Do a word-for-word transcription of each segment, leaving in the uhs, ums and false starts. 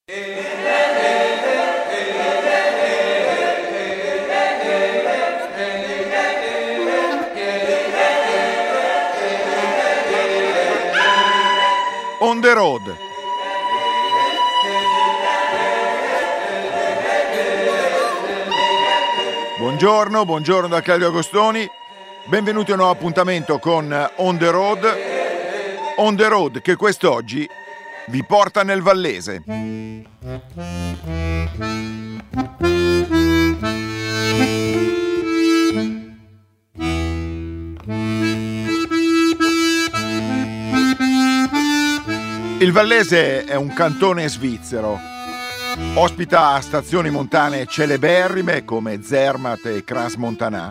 On the road. Buongiorno, buongiorno da Claudio Agostoni. Benvenuti a un nuovo appuntamento con On the Road. On the Road che quest'oggi vi porta nel Vallese. Il Vallese è un cantone svizzero. Ospita stazioni montane celeberrime come Zermatt e Crans-Montana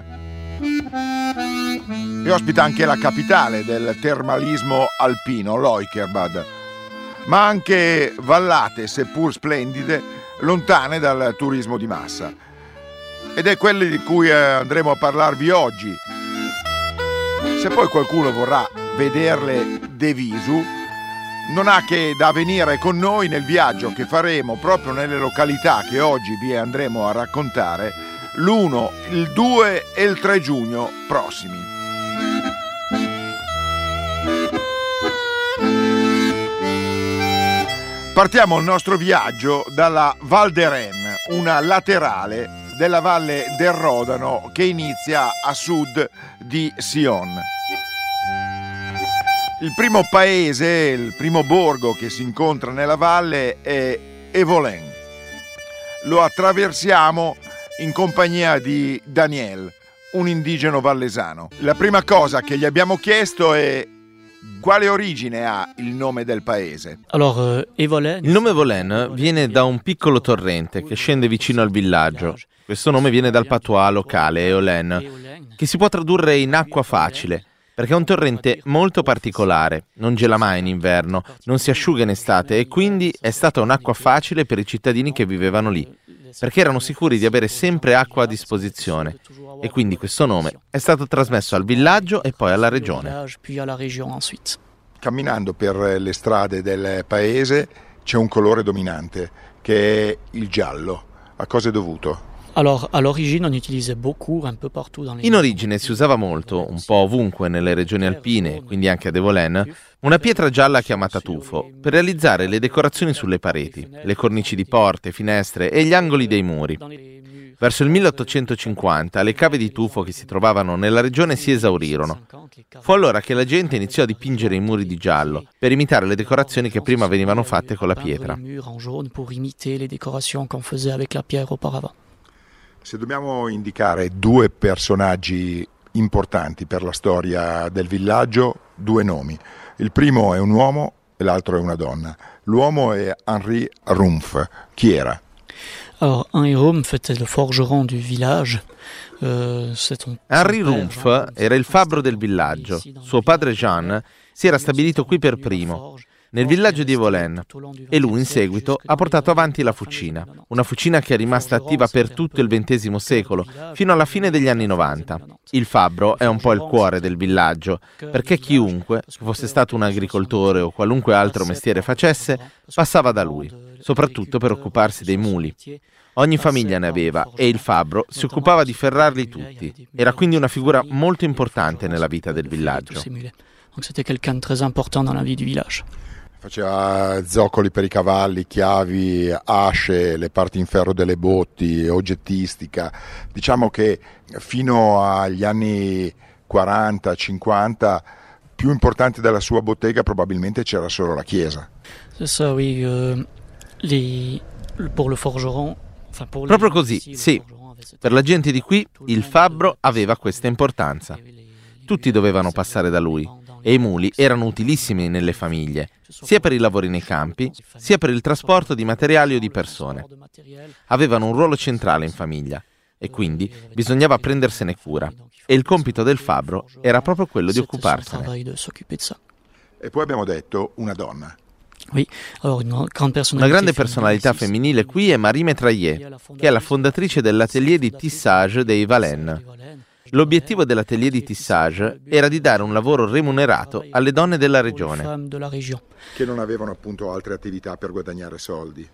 e ospita anche la capitale del termalismo alpino, Leukerbad, ma anche vallate, seppur splendide, lontane dal turismo di massa. Ed è quelle di cui andremo a parlarvi oggi. Se poi qualcuno vorrà vederle de visu, non ha che da venire con noi nel viaggio che faremo proprio nelle località che oggi vi andremo a raccontare l'uno, il due e il tre giugno prossimi. Partiamo il nostro viaggio dalla Val d'Airain, una laterale della Valle del Rodano che inizia a sud di Sion. Il primo paese, il primo borgo che si incontra nella valle è Evolène. Lo attraversiamo in compagnia di Daniel, un indigeno vallesano. La prima cosa che gli abbiamo chiesto è quale origine ha il nome del paese. Alors, uh, Evolène... Il nome Evolène viene da un piccolo torrente che scende vicino al villaggio. Questo nome viene dal patois locale, Eolène, che si può tradurre in acqua facile, perché è un torrente molto particolare, non gela mai in inverno, non si asciuga in estate e quindi è stata un'acqua facile per i cittadini che vivevano lì, perché erano sicuri di avere sempre acqua a disposizione e quindi questo nome è stato trasmesso al villaggio e poi alla regione. Camminando per le strade del paese c'è un colore dominante che è il giallo. A cosa è dovuto? Alors, à l'origine, on utilisait beaucoup, un peu partout dans les... In origine si usava molto, un po' ovunque nelle regioni alpine, quindi anche ad Evolène, una pietra gialla chiamata tufo, per realizzare le decorazioni sulle pareti, le cornici di porte, finestre e gli angoli dei muri. Verso il milleottocentocinquanta le cave di tufo che si trovavano nella regione si esaurirono. Fu allora che la gente iniziò a dipingere i muri di giallo, per imitare le decorazioni che prima venivano fatte con la pietra. Se dobbiamo indicare due personaggi importanti per la storia del villaggio, due nomi. Il primo è un uomo e l'altro è una donna. L'uomo è Henri Rumpf. Chi era? Alors, Henri Rumpf était le forgeron du village. Uh, un... Henri Rumpf era il fabbro del villaggio. Suo padre Jean si era stabilito qui per primo, nel villaggio di Evolène, e lui in seguito ha portato avanti la fucina, una fucina che è rimasta attiva per tutto il ventesimo secolo, fino alla fine degli anni novanta. Il fabbro è un po' il cuore del villaggio, perché chiunque, fosse stato un agricoltore o qualunque altro mestiere facesse, passava da lui, soprattutto per occuparsi dei muli. Ogni famiglia ne aveva e il fabbro si occupava di ferrarli tutti. Era quindi una figura molto importante nella vita del villaggio. Donc c'était quelqu'un de très important dans la vie du village. Faceva zoccoli per i cavalli, chiavi, asce, le parti in ferro delle botti, oggettistica. Diciamo che fino agli anni quaranta cinquanta più importante della sua bottega probabilmente c'era solo la chiesa. C'est ça, oui. Euh, les, pour le forgeron, enfin pour Proprio così, sì. Per la gente di qui il fabbro aveva questa importanza. Tutti dovevano passare da lui e i muli erano utilissimi nelle famiglie, sia per i lavori nei campi, sia per il trasporto di materiali o di persone. Avevano un ruolo centrale in famiglia e quindi bisognava prendersene cura. E il compito del fabbro era proprio quello di occuparsene. E poi abbiamo detto una donna. Una grande personalità femminile qui è Marie Metraillet, che è la fondatrice dell'atelier di tissage dei Valène. L'obiettivo dell'atelier di tissage era di dare un lavoro remunerato alle donne della regione, che non avevano appunto altre attività per guadagnare soldi.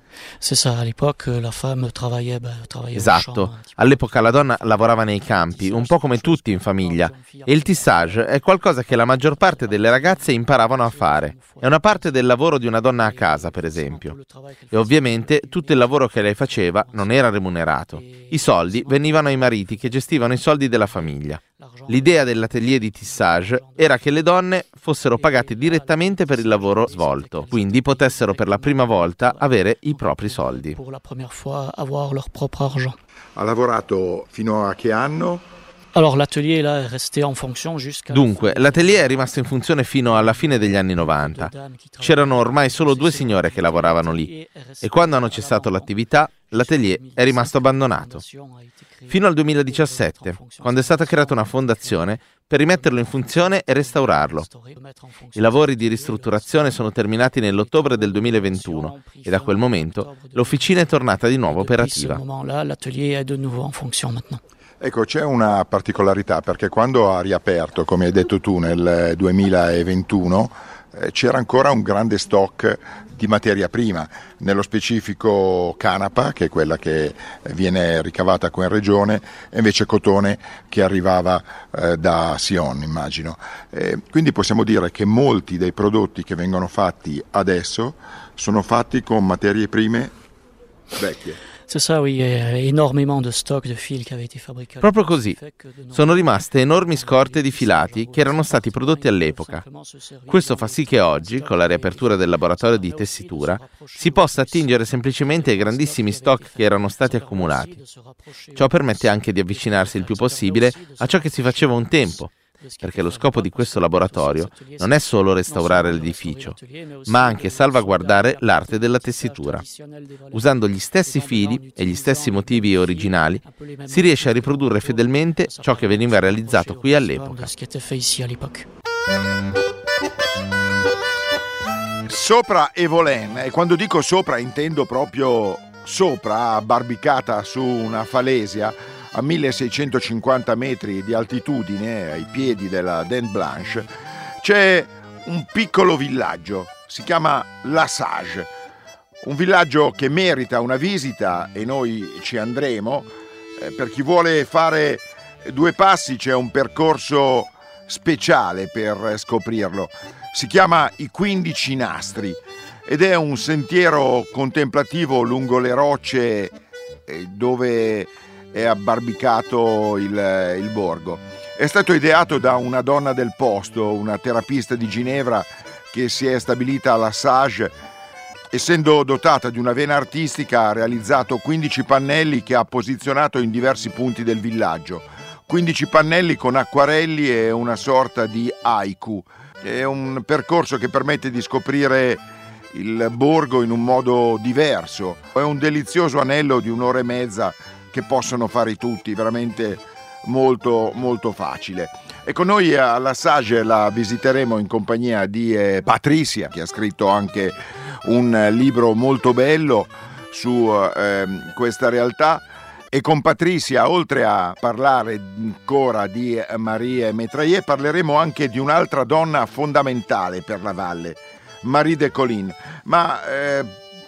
Esatto, all'epoca la donna lavorava nei campi, un po' come tutti in famiglia, e il tissage è qualcosa che la maggior parte delle ragazze imparavano a fare. È una parte del lavoro di una donna a casa, per esempio. E ovviamente tutto il lavoro che lei faceva non era remunerato. I soldi venivano ai mariti che gestivano i soldi della famiglia. L'idea dell'atelier di tissage era che le donne fossero pagate direttamente per il lavoro svolto, quindi potessero per la prima volta avere i propri soldi. Ha lavorato fino a che anno? Dunque, l'atelier è rimasto in funzione fino alla fine degli anni novanta. C'erano ormai solo due signore che lavoravano lì e quando hanno cessato l'attività, l'atelier è rimasto abbandonato. Fino al duemiladiciassette, quando è stata creata una fondazione per rimetterlo in funzione e restaurarlo. I lavori di ristrutturazione sono terminati nell'ottobre del duemilaventuno e da quel momento l'officina è tornata di nuovo operativa. Ecco, c'è una particolarità perché quando ha riaperto, come hai detto tu, nel duemilaventuno, eh, c'era ancora un grande stock di materia prima, nello specifico canapa, che è quella che viene ricavata qua in regione, e invece cotone che arrivava eh, da Sion, immagino. Eh, quindi possiamo dire che molti dei prodotti che vengono fatti adesso sono fatti con materie prime vecchie. Proprio così. Sono rimaste enormi scorte di filati che erano stati prodotti all'epoca. Questo fa sì che oggi, con la riapertura del laboratorio di tessitura, si possa attingere semplicemente ai grandissimi stock che erano stati accumulati. Ciò permette anche di avvicinarsi il più possibile a ciò che si faceva un tempo, perché lo scopo di questo laboratorio non è solo restaurare l'edificio, ma anche salvaguardare l'arte della tessitura. Usando gli stessi fili e gli stessi motivi originali, si riesce a riprodurre fedelmente ciò che veniva realizzato qui all'epoca. Sopra Evolène, e quando dico sopra intendo proprio sopra, abbarbicata su una falesia, a milleseicentocinquanta metri di altitudine, ai piedi della Dent Blanche, c'è un piccolo villaggio, si chiama La Sage, un villaggio che merita una visita e noi ci andremo. Eh, per chi vuole fare due passi c'è un percorso speciale per scoprirlo, si chiama I quindici Nastri ed è un sentiero contemplativo lungo le rocce eh, dove è abbarbicato il, il borgo. È stato ideato da una donna del posto, una terapista di Ginevra che si è stabilita a La Sage. Essendo dotata di una vena artistica, ha realizzato quindici pannelli che ha posizionato in diversi punti del villaggio. quindici pannelli con acquarelli e una sorta di haiku. È un percorso che permette di scoprire il borgo in un modo diverso. È un delizioso anello di un'ora e mezza che possono fare tutti, veramente molto molto facile. Ecco, noi a La Sage la visiteremo in compagnia di eh, Patricia, che ha scritto anche un libro molto bello su eh, questa realtà, e con Patricia, oltre a parlare ancora di Marie Metraillet, parleremo anche di un'altra donna fondamentale per la valle, Marie de Colin. Ma eh,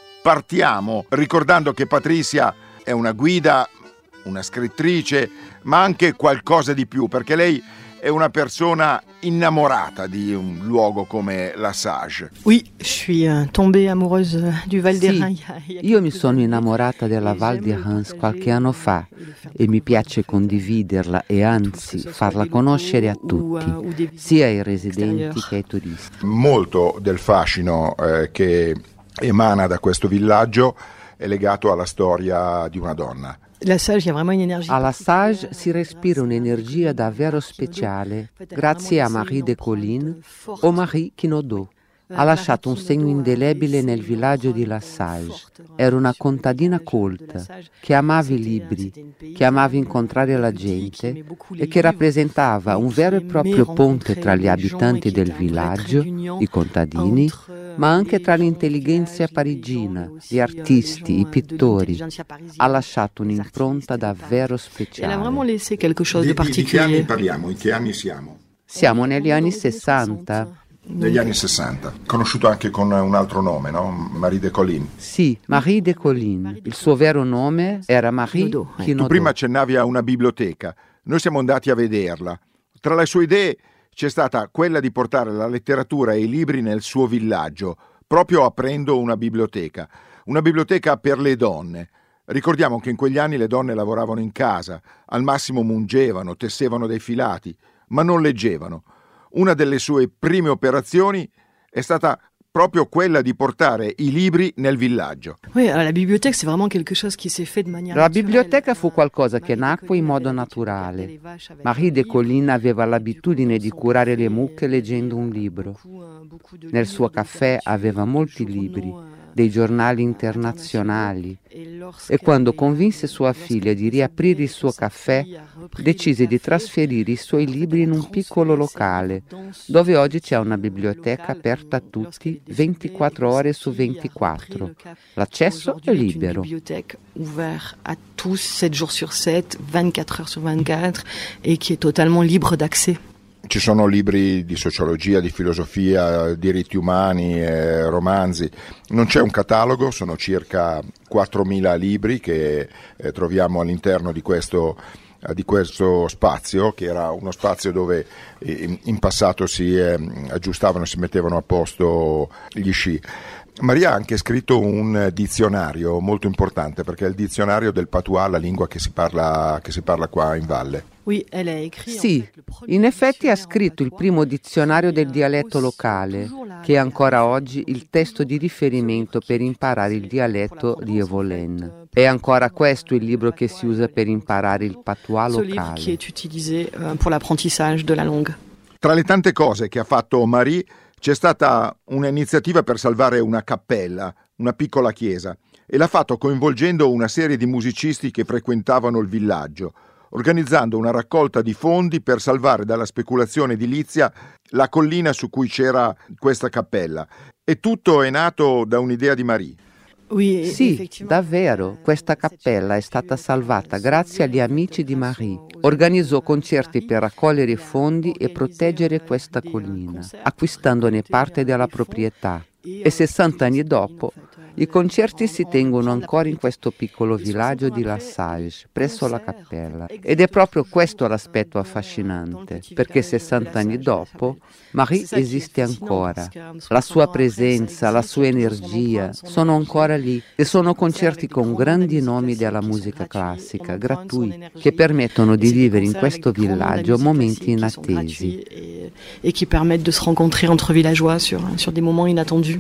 partiamo ricordando che Patricia è una guida, una scrittrice, ma anche qualcosa di più, perché lei è una persona innamorata di un luogo come La Sage. Oui, je suis tombée amoureuse du Val d'Airain. Sì, io mi sono innamorata della Val d'Airain qualche anno fa e mi piace condividerla e anzi farla conoscere a tutti, sia ai residenti che ai turisti. Molto del fascino eh, che emana da questo villaggio è legato alla storia di una donna. Alla Sage si respira un'energia davvero speciale, grazie a Marie de Colin o Marie Quinaudot. Ha lasciato un segno indelebile nel villaggio di La Sage. Era una contadina colta, che amava i libri, che amava incontrare la gente e che rappresentava un vero e proprio ponte tra gli abitanti del villaggio, i contadini, ma anche tra l'intelligenza parigina, gli artisti, i pittori. Ha lasciato un'impronta davvero speciale. Di, di, di che anni parliamo? In che anni siamo? Siamo negli anni sessanta. Negli anni sessanta, conosciuto anche con un altro nome, no? Marie de Colline. Sì, Marie de Colline. Il suo vero nome era Marie Quinaudot. Tu prima accennavi a una biblioteca, noi siamo andati a vederla. Tra le sue idee c'è stata quella di portare la letteratura e i libri nel suo villaggio, proprio aprendo una biblioteca, una biblioteca per le donne. Ricordiamo che in quegli anni le donne lavoravano in casa, al massimo mungevano, tessevano dei filati, ma non leggevano. Una delle sue prime operazioni è stata proprio quella di portare i libri nel villaggio. La biblioteca fu qualcosa che nacque in modo naturale. Marie de Colline aveva l'abitudine di curare le mucche leggendo un libro. Nel suo caffè aveva molti libri, dei giornali internazionali, e quando convinse sua figlia di riaprire il suo caffè, decise di trasferire i suoi libri in un piccolo locale, dove oggi c'è una biblioteca aperta a tutti ventiquattro ore su ventiquattro. L'accesso è libero. À tous, sept jours sur sept, vingt-quatre heures sur vingt-quatre, et qui est totalement libre d'accès. Ci sono libri di sociologia, di filosofia, diritti umani, eh, romanzi. Non c'è un catalogo, sono circa quattromila libri che eh, troviamo all'interno di questo, eh, di questo spazio, che era uno spazio dove in, in passato si eh, aggiustavano, si mettevano a posto gli sci. Maria ha anche scritto un dizionario molto importante, perché è il dizionario del patois, la lingua che si parla, che si parla qua in valle. Sì, in effetti ha scritto il primo dizionario del dialetto locale, che è ancora oggi il testo di riferimento per imparare il dialetto di Evolène. È ancora questo il libro che si usa per imparare il patois locale. Tra le tante cose che ha fatto Marie, c'è stata un'iniziativa per salvare una cappella, una piccola chiesa, e l'ha fatto coinvolgendo una serie di musicisti che frequentavano il villaggio, organizzando una raccolta di fondi per salvare dalla speculazione edilizia la collina su cui c'era questa cappella. E tutto è nato da un'idea di Marie. Sì, davvero, questa cappella è stata salvata grazie agli amici di Marie. Organizzò concerti per raccogliere fondi e proteggere questa collina, acquistandone parte della proprietà. E sessanta anni dopo, i concerti si tengono ancora in questo piccolo villaggio di La Sage, presso la cappella. Ed è proprio questo l'aspetto affascinante, perché sessanta anni dopo Marie esiste ancora. La sua presenza, la sua energia sono ancora lì, e sono concerti con grandi nomi della musica classica, gratuiti, che permettono di vivere in questo villaggio momenti inattesi. E che permettono di se rencontrer entre villageois sur, sur des moments inattendus.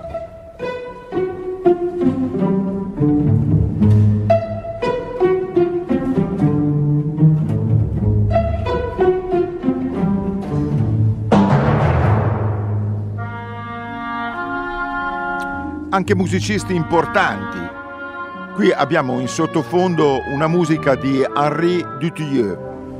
Anche musicisti importanti. Qui abbiamo in sottofondo una musica di Henri Dutilleux.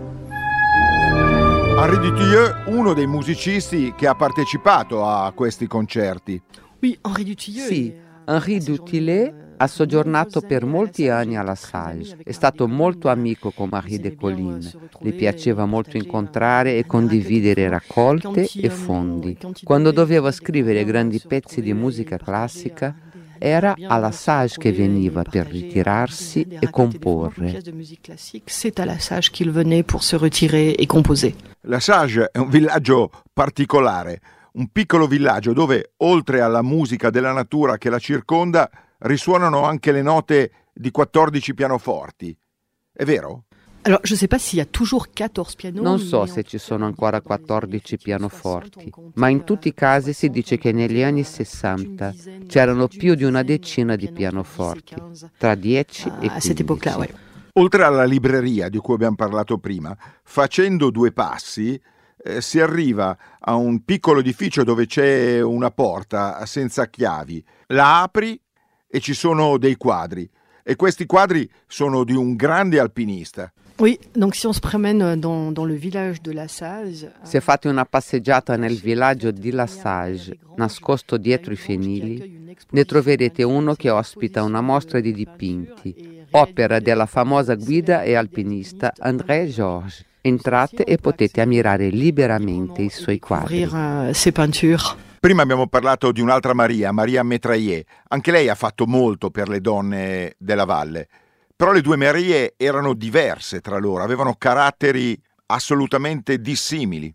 Henri Dutilleux, uno dei musicisti che ha partecipato a questi concerti. Sì, Henri Dutilleux ha soggiornato per molti anni alla Sage. È stato molto amico con Marie de Colline. Le piaceva molto incontrare e condividere raccolte e fondi. Quando doveva scrivere grandi pezzi di musica classica, era alla Sage che veniva per ritirarsi e comporre. C'est à la Sage qu'il venait pour se retirer et composer. La Sage è un villaggio particolare, un piccolo villaggio dove, oltre alla musica della natura che la circonda, risuonano anche le note di quattordici pianoforti. È vero? Alors, je sais pas s'il y a toujours quatorze pianos. Non so se ci sono ancora quattordici pianoforti, ma in tutti i casi si dice che negli anni sessanta c'erano più di una decina di pianoforti, tra dieci e quindici. Oltre alla libreria di cui abbiamo parlato prima, facendo due passi eh, si arriva a un piccolo edificio dove c'è una porta senza chiavi. La apri e ci sono dei quadri, e questi quadri sono di un grande alpinista. Se fate una passeggiata nel villaggio di La Sage, nascosto dietro i fienili, ne troverete uno che ospita una mostra di dipinti, opera della famosa guida e alpinista André Georges. Entrate e potete ammirare liberamente i suoi quadri. Prima abbiamo parlato di un'altra Maria, Maria Metraillet. Anche lei ha fatto molto per le donne della valle. Però le due Marie erano diverse tra loro, avevano caratteri assolutamente dissimili.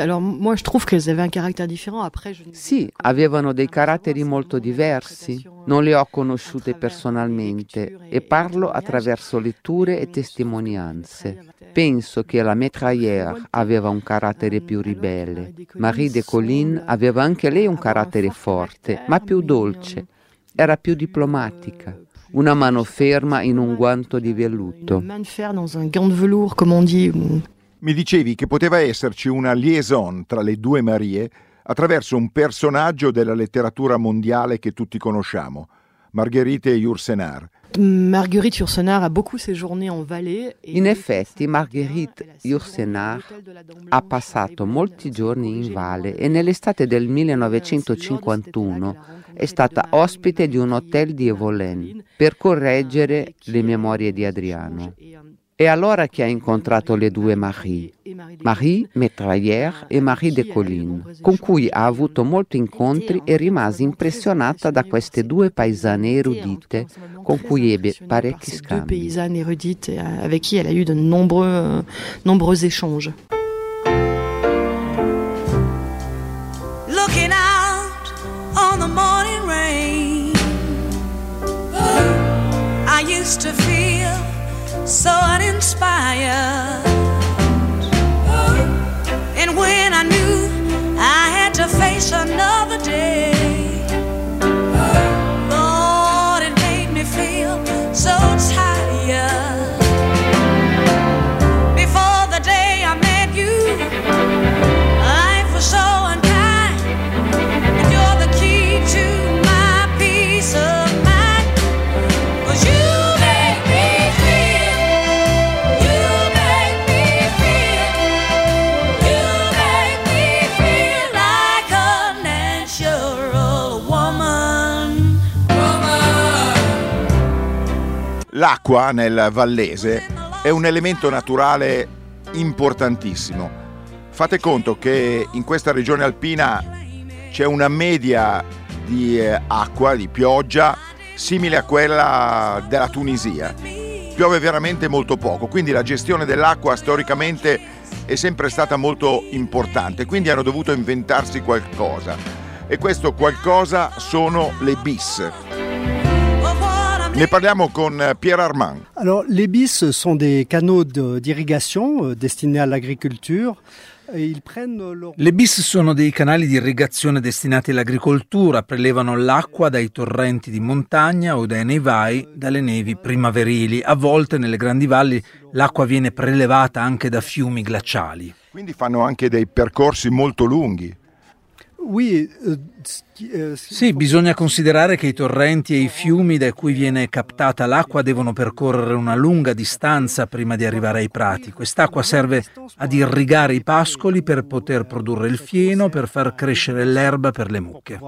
Sì, avevano dei caratteri molto diversi. Non le ho conosciute personalmente e parlo attraverso letture e testimonianze. Penso che la Metraillère aveva un carattere più ribelle. Marie de Colline aveva anche lei un carattere forte, ma più dolce. Era più diplomatica. Una mano ferma in un guanto di velluto. Mi dicevi che poteva esserci una liaison tra le due Marie attraverso un personaggio della letteratura mondiale che tutti conosciamo, Marguerite Yourcenar. Marguerite Yourcenar ha beaucoup séjourné en Valais. In effetti Marguerite Yourcenar ha passato molti giorni in Valle e nell'estate del millenovecentocinquantuno è stata ospite di un hotel di Evolène per correggere le memorie di Adriano. È allora che ha incontrato le due Marie, Marie Metraillère e Marie de Colline, con cui ha avuto molti incontri e rimase impressionata da queste due paesane erudite con cui ebbe parecchi scambi. Deux paysannes érudites avec qui elle a eu de nombreux, nombreux échanges. Looking out on the morning rain, I used to feel so uninspired, and when I knew I had to face another day, Lord, it made me feel so tired. Before the day I met you, life was so unkind, and you're the key to my peace of mind, 'cause you L'acqua nel Vallese è un elemento naturale importantissimo. Fate conto che in questa regione alpina c'è una media di acqua, di pioggia, simile a quella della Tunisia. Piove veramente molto poco, quindi la gestione dell'acqua storicamente è sempre stata molto importante, quindi hanno dovuto inventarsi qualcosa. E questo qualcosa sono le bis. Ne parliamo con Pierre Armand. Alors, les bis sont des canaux de, d'irrigation destinés all'agricolture. Le bis sono dei canali di irrigazione destinati all'agricoltura, prelevano l'acqua dai torrenti di montagna o dai nevai, dalle nevi primaverili. A volte nelle grandi valli l'acqua viene prelevata anche da fiumi glaciali. Quindi fanno anche dei percorsi molto lunghi. Sì, bisogna considerare che i torrenti e i fiumi da cui viene captata l'acqua devono percorrere una lunga distanza prima di arrivare ai prati. Quest'acqua serve ad irrigare i pascoli per poter produrre il fieno, per far crescere l'erba per le mucche.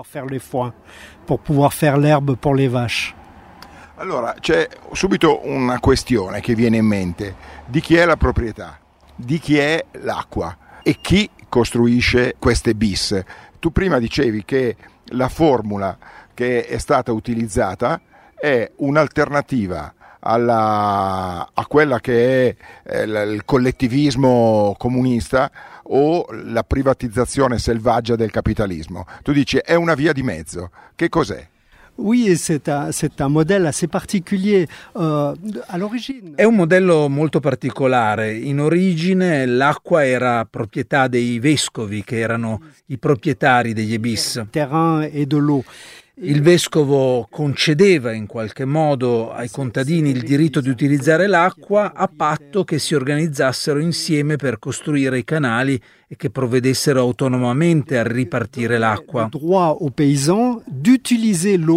Allora, c'è subito una questione che viene in mente. Di chi è la proprietà? Di chi è l'acqua? E chi costruisce queste bis? Tu prima dicevi che la formula che è stata utilizzata è un'alternativa alla, a quella che è eh, il collettivismo comunista o la privatizzazione selvaggia del capitalismo. Tu dici è una via di mezzo. Che cos'è? Oui, c'est un, c'est un modèle assez particulier. Uh, all'origine... È un modello molto particolare. In origine l'acqua era proprietà dei vescovi, che erano i proprietari degli ebis. Terrain e de l'eau. Il vescovo concedeva in qualche modo ai contadini il diritto di utilizzare l'acqua a patto che si organizzassero insieme per costruire i canali e che provvedessero autonomamente a ripartire l'acqua. Il droit aux paysans d'utiliser l'eau.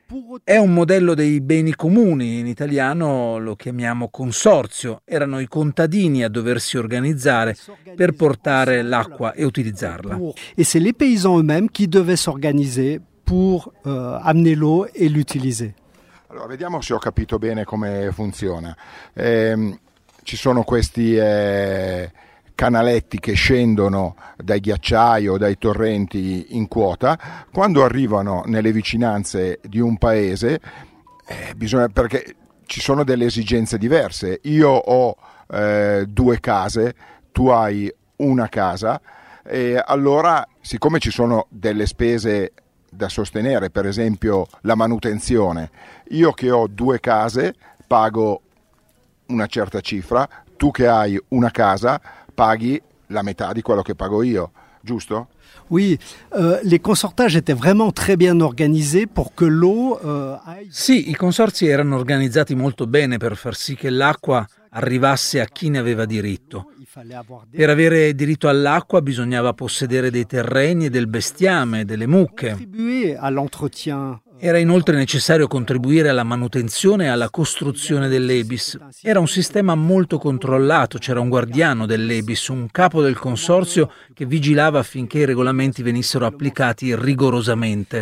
È un modello dei beni comuni, in italiano lo chiamiamo consorzio. Erano i contadini a doversi organizzare per portare l'acqua e utilizzarla. Et c'est les paysans eux-mêmes qui devaient s'organiser pour euh, amener l'eau et l'utiliser. Allora, vediamo se ho capito bene come funziona. Eh, ci sono questi eh, canaletti che scendono dai ghiacciai o dai torrenti in quota. Quando arrivano nelle vicinanze di un paese, eh, bisogna, perché ci sono delle esigenze diverse. Io ho eh, due case, tu hai una casa, e allora, siccome ci sono delle spese da sostenere, per esempio la manutenzione, io che ho due case pago una certa cifra, tu che hai una casa paghi la metà di quello che pago io, giusto? Oui, euh, les consortages étaient vraiment très bien organisés pour que l'eau euh, aille... Sì, i consorzi erano organizzati molto bene per far sì che l'acqua arrivasse a chi ne aveva diritto. Per avere diritto all'acqua bisognava possedere dei terreni e del bestiame, delle mucche. Era inoltre necessario contribuire alla manutenzione e alla costruzione dell'E B I S. Era un sistema molto controllato, c'era un guardiano dell'E B I S, un capo del consorzio che vigilava affinché i regolamenti venissero applicati rigorosamente.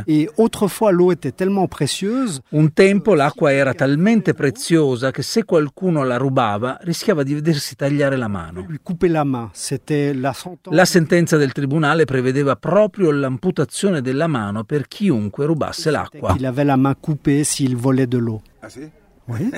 Un tempo l'acqua era talmente preziosa che se qualcuno la rubava rischiava di vedersi tagliare la mano. La sentenza del tribunale prevedeva proprio l'amputazione della mano per chiunque rubasse l'acqua. Il avait la main coupée s'il volait de l'eau. Ah sì? Oui.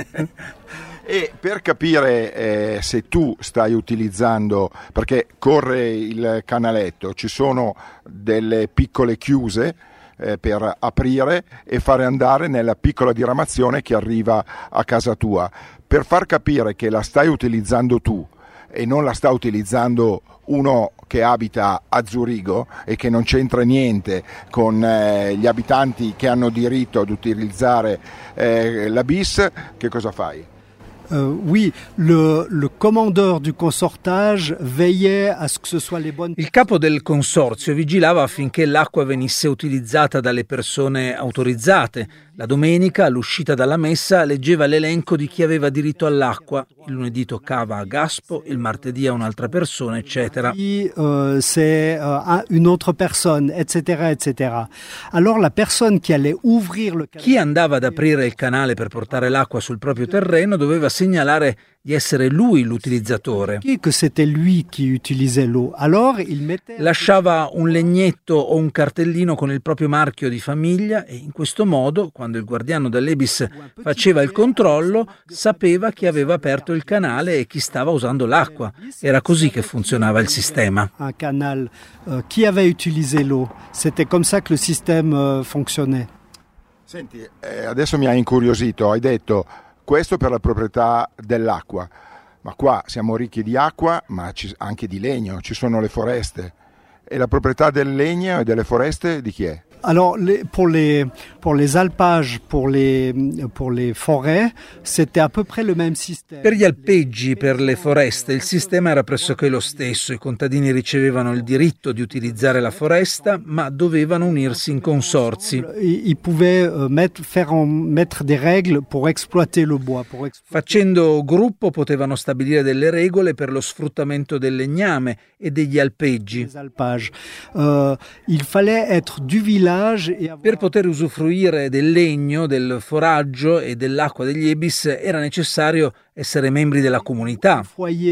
E per capire eh, se tu stai utilizzando, perché corre il canaletto, ci sono delle piccole chiuse eh, per aprire e fare andare nella piccola diramazione che arriva a casa tua. Per far capire che la stai utilizzando tu e non la sta utilizzando uno che abita a Zurigo e che non c'entra niente con eh, gli abitanti che hanno diritto ad utilizzare eh, la B I S, che cosa fai? Euh, oui, le, le commandeur du consortage veillait à ce que ce soit les bonnes... Il capo del consorzio vigilava affinché l'acqua venisse utilizzata dalle persone autorizzate. La domenica, all'uscita dalla messa, leggeva l'elenco di chi aveva diritto all'acqua. Il lunedì toccava a Gaspo, il martedì a un'altra persona, eccetera. Euh, c'est euh, une autre personne, et cetera, et cetera. Alors la personne qui allait ouvrir le canale... Chi andava ad aprire il canale per portare l'acqua sul proprio terreno doveva segnalare di essere lui l'utilizzatore. Que c'était lui qui utilisait l'eau. Alors il mettait... Lasciava un legnetto o un cartellino con il proprio marchio di famiglia e in questo modo, quando il guardiano dell'E B I S faceva il controllo, sapeva chi aveva aperto il canale e chi stava usando l'acqua. Era così che funzionava il sistema. Un canal, uh, chi aveva utilizzato l'eau. C'était comme ça que le système uh, fonctionnait. Senti, eh, adesso mi ha incuriosito, hai detto questo per la proprietà dell'acqua, ma qua siamo ricchi di acqua, ma anche di legno, ci sono le foreste. E la proprietà del legno e delle foreste di chi è? Alors, les, pour, les, pour les alpages, pour les, pour les forêts, c'était à peu près le même système. Per gli alpeggi, per le foreste, il sistema era pressoché lo stesso. I contadini ricevevano il diritto di utilizzare la foresta, ma dovevano unirsi in consorzi. Ils pouvaient mettre, faire en, mettre des règles pour exploiter le bois. Pour exploiter... Facendo gruppo potevano stabilire delle regole per lo sfruttamento del legname e degli alpeggi. Les alpages. Euh, il fallait être du village. Per poter usufruire del legno, del foraggio e dell'acqua degli E B I S era necessario essere membri della comunità,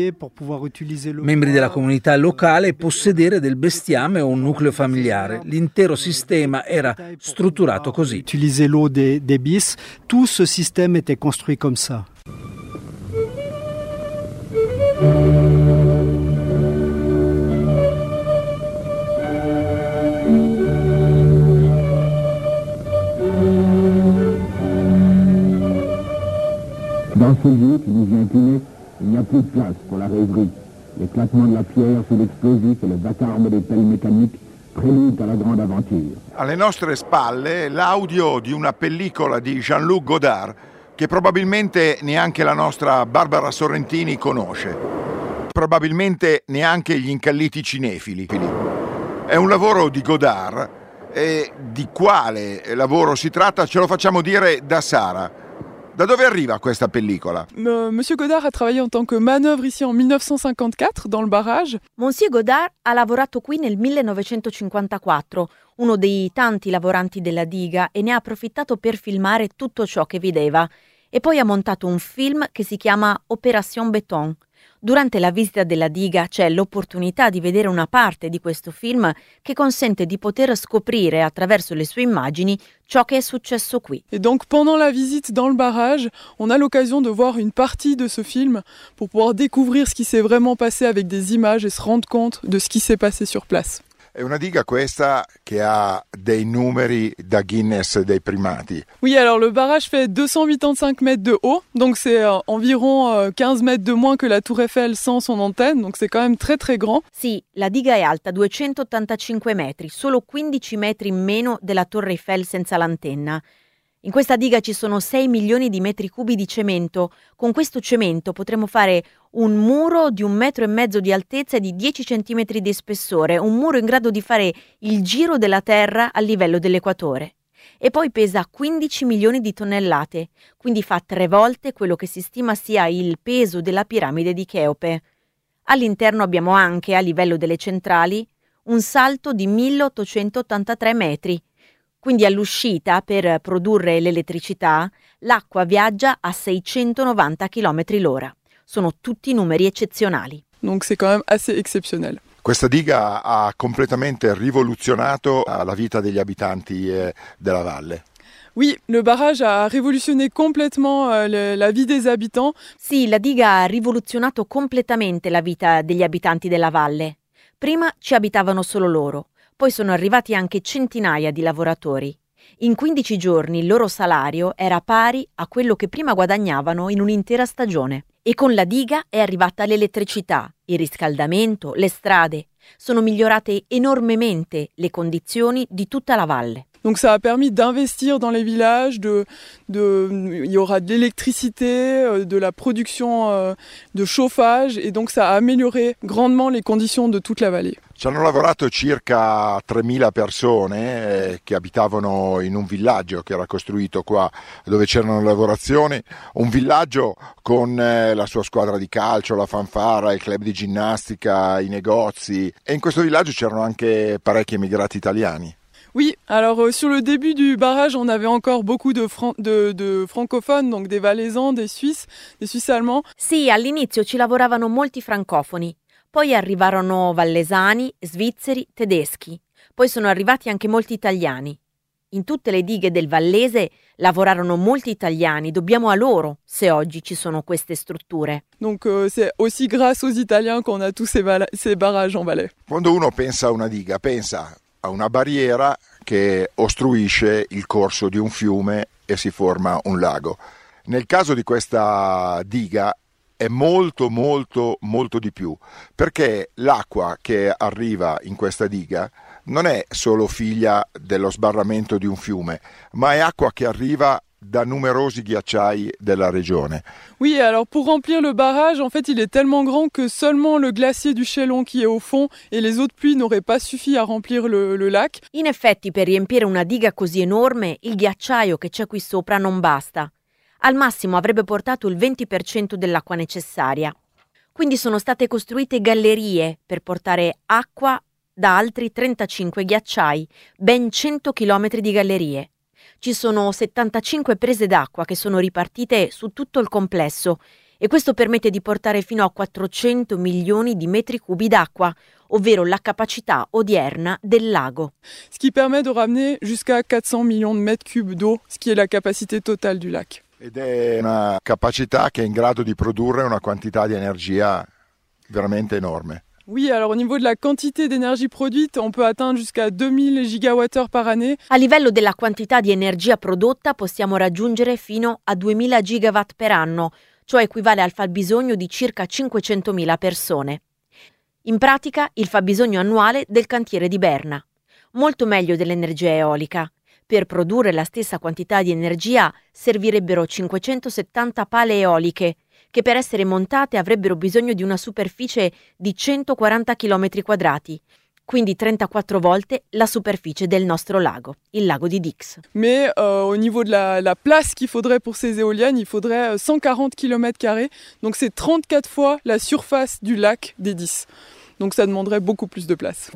membri della comunità locale e possedere del bestiame o un nucleo familiare. L'intero sistema era strutturato così. Utiliser l'eau des, des B I S, tout ce système était construit comme ça. Dans ce lieu qui nous vient inquiné, il n'y a plus de place pour la rêverie. L'éclatement de la pierre sous l'explosif et le vacarme des pelles mécaniques prélude à la grande aventure. Alle nostre spalle l'audio di una pellicola di Jean-Luc Godard che probabilmente neanche la nostra Barbara Sorrentini conosce. Probabilmente neanche gli incalliti cinefili. È un lavoro di Godard E di quale lavoro si tratta ce lo facciamo dire da Sara. Da dove arriva questa pellicola? M- Monsieur Godard ha travaillé en tant que manœuvre ici en millenovecentocinquantaquattro dans le barrage. Monsieur Godard ha lavorato qui nel millenovecentocinquantaquattro, uno dei tanti lavoranti della diga, e ne ha approfittato per filmare tutto ciò che vedeva. E poi ha montato un film che si chiama Opération Béton. Durante la visita della diga c'è l'opportunità di vedere una parte di questo film che consente di poter scoprire attraverso le sue immagini ciò che è successo qui. Et donc pendant la visite dans le barrage, on a l'occasion de voir une partie de ce film pour pouvoir découvrir ce qui s'est vraiment passé avec des images et se rendre compte de ce qui s'est passé sur place. È una diga questa che ha dei numeri da Guinness dei primati. Oui, alors le barrage fait deux cent quatre-vingt-quinze mètres de haut, donc c'est euh, environ euh, quinze mètres de moins que la Tour Eiffel sans son antenne, donc c'est quand même très très grand. Sì, la diga è alta duecentottantacinque metri, solo quindici metri in meno della Torre Eiffel senza l'antenna. In questa diga ci sono sei milioni di metri cubi di cemento. Con questo cemento potremo fare un muro di un metro e mezzo di altezza e di dieci centimetri di spessore, un muro in grado di fare il giro della Terra a livello dell'equatore. E poi pesa quindici milioni di tonnellate, quindi fa tre volte quello che si stima sia il peso della piramide di Cheope. All'interno abbiamo anche, a livello delle centrali, un salto di milleottocentottantatré metri. Quindi all'uscita, per produrre l'elettricità, l'acqua viaggia a seicentonovanta chilometri l'ora. Sono tutti numeri eccezionali. Donc c'est quand même assez exceptionnel. Questa diga ha completamente rivoluzionato la vita degli abitanti eh, della valle. Oui, le barrage a révolutionné complètement euh, le, la vie des habitants. Sì, la diga ha rivoluzionato completamente la vita degli abitanti della valle. Prima ci abitavano solo loro. Poi sono arrivati anche centinaia di lavoratori. In quindici giorni il loro salario era pari a quello che prima guadagnavano in un'intera stagione. E con la diga è arrivata l'elettricità, il riscaldamento, le strade. Sono migliorate enormemente le condizioni di tutta la valle. Donc ça a permis d'investir dans les villages, de, de, il y aura de l'électricité, de la production de chauffage et donc ça a amélioré grandement les conditions de toute la vallée. Ci hanno lavorato circa tremila persone eh, che abitavano in un villaggio che era costruito qua dove c'erano lavorazioni, un villaggio con eh, la sua squadra di calcio, la fanfara, il club di ginnastica, i negozi, e in questo villaggio c'erano anche parecchi emigrati italiani. Oui, alors euh, sur le début du barrage, on avait encore beaucoup de, fran- de, de francophones, donc des Valaisans, des Suisses, des Suisses allemands. Sì, all'inizio ci lavoravano molti francofoni, poi arrivarono vallesani, svizzeri, tedeschi, poi sono arrivati anche molti italiani. In tutte le dighe del Vallese lavorarono molti italiani, dobbiamo a loro se oggi ci sono queste strutture. Donc euh, c'est aussi grâce aux Italiens qu'on a tous ces, val- ces barrages en Valais. Quando uno pensa a una diga, pensa a una barriera che ostruisce il corso di un fiume e si forma un lago. Nel caso di questa diga è molto molto molto di più, perché l'acqua che arriva in questa diga non è solo figlia dello sbarramento di un fiume, ma è acqua che arriva da numerosi ghiacciai della regione. Oui, alors pour remplir le barrage, en fait, il est tellement grand que seulement le glacier du Chélon qui est au fond et les eaux de pluie n'auraient pas suffi à remplir le, le lac. In effetti, per riempire una diga così enorme, il ghiacciaio che c'è qui sopra non basta. Al massimo avrebbe portato il venti per cento dell'acqua necessaria. Quindi sono state costruite gallerie per portare acqua da altri trentacinque ghiacciai, ben cento chilometri di gallerie. Ci sono settantacinque prese d'acqua che sono ripartite su tutto il complesso e questo permette di portare fino a quattrocento milioni di metri cubi d'acqua, ovvero la capacità odierna del lago. Ce qui permet de ramener jusqu'à quatre cents millions de mètres cubes d'eau, ce qui est la capacité totale du lac. Ed è una capacità che è in grado di produrre una quantità di energia veramente enorme. Oui, alors au niveau de la quantité d'énergie produite, on peut atteindre jusqu'à duemila gigawattheure par année. A livello della quantità di energia prodotta possiamo raggiungere fino a duemila gigawatt per anno, cioè equivale al fabbisogno di circa cinquecentomila persone. In pratica il fabbisogno annuale del cantiere di Berna. Molto meglio dell'energia eolica. Per produrre la stessa quantità di energia servirebbero cinquecentosettanta pale eoliche, che per essere montate avrebbero bisogno di una superficie di centoquaranta chilometri quadrati. quindi trentaquattro volte la superficie del nostro lago, il lago di Dix. Mais euh, au niveau de la, la place qu'il faudrait pour ces éoliennes, il faudrait cent quarante kilomètres carrés, donc c'est trente-quatre fois la surface du lac des Dix. Donc ça demanderait beaucoup plus de place.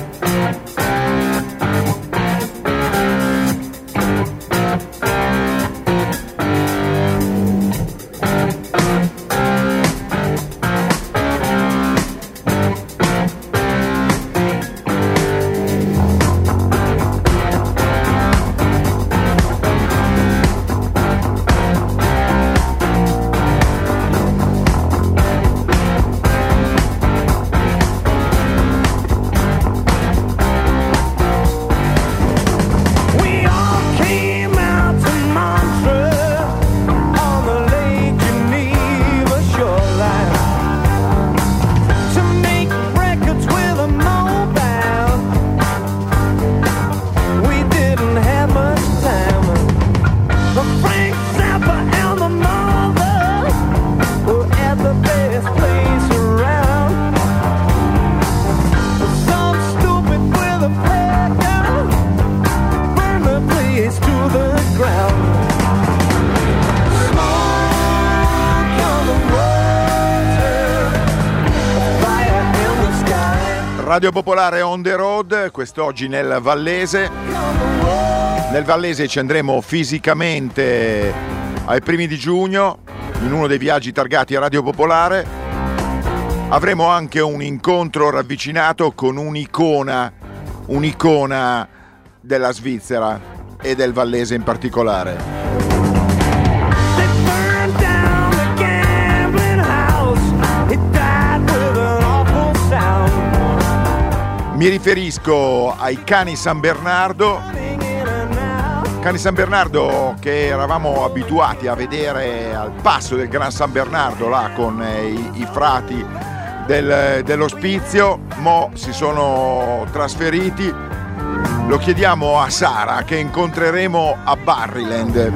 Radio Popolare on the road, quest'oggi nel Vallese. Nel Vallese ci andremo fisicamente ai primi di giugno in uno dei viaggi targati a Radio Popolare. Avremo anche un incontro ravvicinato con un'icona, un'icona della Svizzera e del Vallese in particolare. Mi riferisco ai Cani San Bernardo, Cani San Bernardo che eravamo abituati a vedere al passo del Gran San Bernardo là con i, i frati del, dell'ospizio, mo si sono trasferiti. Lo chiediamo a Sara che incontreremo a Barryland.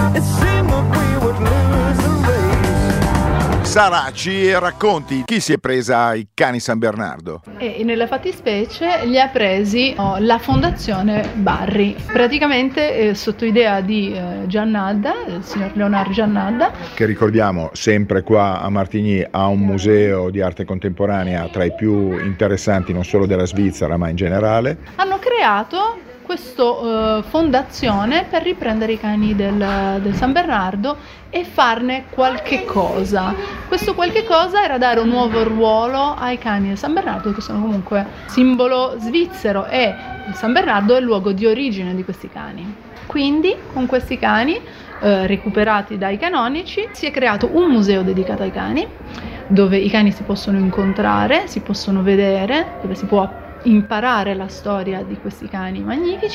Sara, ci racconti chi si è presa i Cani San Bernardo? E nella fattispecie li ha presi oh, la fondazione Barry, praticamente eh, sotto idea di eh, Giannadda, il signor Leonard Giannadda. Che ricordiamo sempre qua a Martigny ha un museo di arte contemporanea tra i più interessanti non solo della Svizzera ma in generale. Hanno creato questa uh, fondazione per riprendere i cani del, del San Bernardo e farne qualche cosa. Questo qualche cosa era dare un nuovo ruolo ai cani del San Bernardo, che sono comunque simbolo svizzero e il San Bernardo è il luogo di origine di questi cani. Quindi con questi cani eh, recuperati dai canonici si è creato un museo dedicato ai cani, dove i cani si possono incontrare, si possono vedere, dove si può imparare la storia di questi cani magnifici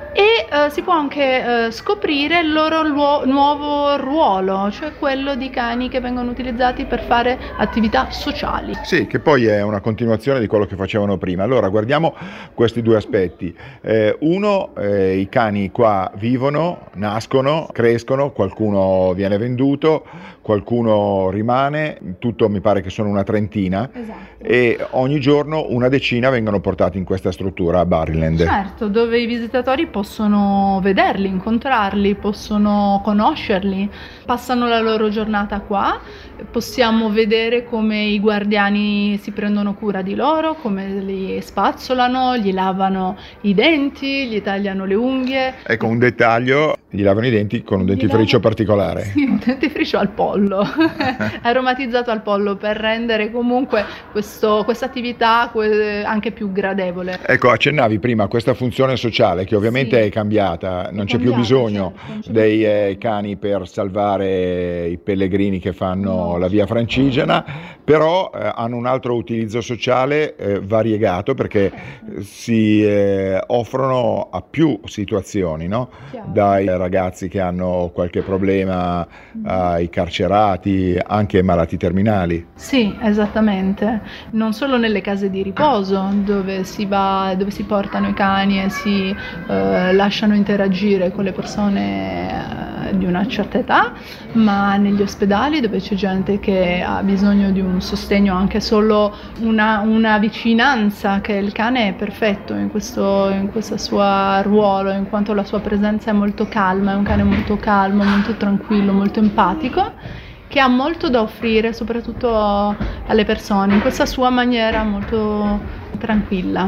e eh, si può anche eh, scoprire il loro luo- nuovo ruolo, cioè quello di cani che vengono utilizzati per fare attività sociali. Sì, che poi è una continuazione di quello che facevano prima. Allora guardiamo questi due aspetti. Eh, uno, eh, i cani qua vivono, nascono, crescono, qualcuno viene venduto, qualcuno rimane, tutto mi pare che sono una trentina. Esatto. E ogni giorno una decina vengono portati in questa struttura a Barryland. Certo, dove i visitatori possono vederli, incontrarli, possono conoscerli, passano la loro giornata qua, possiamo vedere come i guardiani si prendono cura di loro, come li spazzolano, gli lavano i denti, gli tagliano le unghie. Ecco un dettaglio, gli lavano i denti con un dentifricio lavano... particolare. Sì, un dentifricio al pollo, aromatizzato al pollo per rendere comunque questo, questa attività anche più gradevole. Ecco, accennavi prima a questa funzione sociale che ovviamente sì, è cambiata, non è c'è cambiata, più bisogno certo, dei eh, cani per salvare i pellegrini che fanno no, la via Francigena, però eh, hanno un altro utilizzo sociale eh, variegato perché si eh, offrono a più situazioni, no? Dai ragazzi che hanno qualche problema ai carcerati, anche malati terminali. Sì, esattamente, non solo nelle case di riposo dove dove si va, dove si portano i cani e si eh, lasciano interagire con le persone eh, di una certa età, ma negli ospedali dove c'è gente che ha bisogno di un sostegno, anche solo una, una vicinanza, che il cane è perfetto in questo in questo suo ruolo, in quanto la sua presenza è molto calma, è un cane molto calmo, molto tranquillo, molto empatico, che ha molto da offrire soprattutto alle persone, in questa sua maniera molto tranquilla.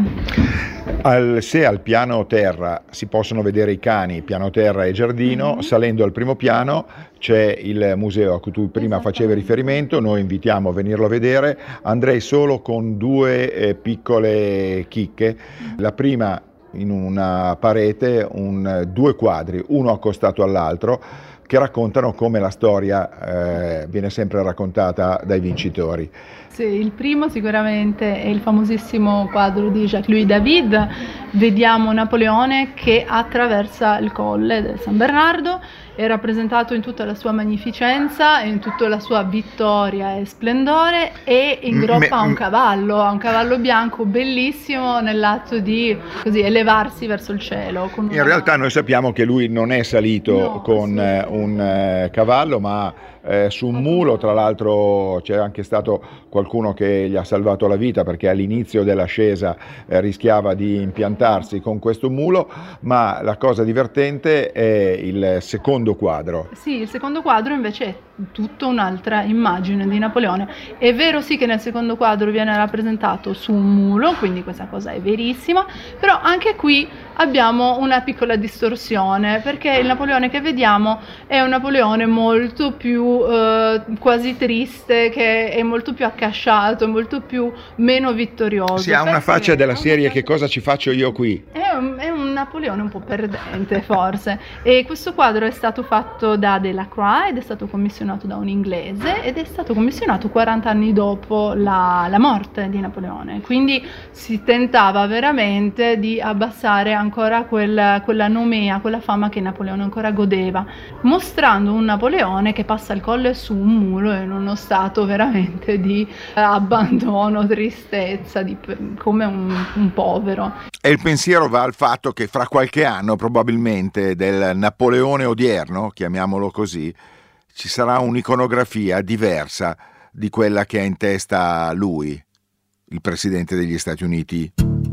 Al, se al piano terra si possono vedere i cani, piano terra e giardino, mm-hmm. salendo al primo piano c'è il museo a cui tu prima facevi riferimento, noi invitiamo a venirlo a vedere. Andrei solo con due eh, piccole chicche. La prima, in una parete, un, due quadri, uno accostato all'altro, che raccontano come la storia eh, viene sempre raccontata dai vincitori. Sì, il primo sicuramente è il famosissimo quadro di Jacques-Louis David. Vediamo Napoleone che attraversa il colle del San Bernardo, è rappresentato in tutta la sua magnificenza, in tutta la sua vittoria e splendore, e ingroppa a un cavallo, a un cavallo bianco bellissimo nell'atto di così elevarsi verso il cielo. Con In una... realtà noi sappiamo che lui non è salito no, con eh, un eh, cavallo, ma eh, su un mulo. Tra l'altro c'è anche stato qualcuno che gli ha salvato la vita, perché all'inizio dell'ascesa eh, rischiava di impiantarsi con questo mulo. Ma la cosa divertente è il secondo quadro. Sì, il secondo quadro invece è tutta un'altra immagine di Napoleone. È vero sì che nel secondo quadro viene rappresentato su un mulo, quindi questa cosa è verissima, però anche qui abbiamo una piccola distorsione, perché il Napoleone che vediamo è un Napoleone molto più eh, quasi triste, che è molto più accasciato, molto più meno vittorioso. Si ha una faccia della serie "che cosa ci faccio io qui?". È un, è un Napoleone un po' perdente forse, e questo quadro è stato fatto da Delacroix ed è stato commissionato da un inglese ed è stato commissionato quaranta anni dopo la, la morte di Napoleone, quindi si tentava veramente di abbassare ancora quella, quella nomea, quella fama che Napoleone ancora godeva, mostrando un Napoleone che passa il colle su un mulo in uno stato veramente di abbandono, tristezza, di, come un, un povero. E il pensiero va al fatto che fra qualche anno, probabilmente, del Napoleone odierno, chiamiamolo così, ci sarà un'iconografia diversa di quella che ha in testa lui, il presidente degli Stati Uniti.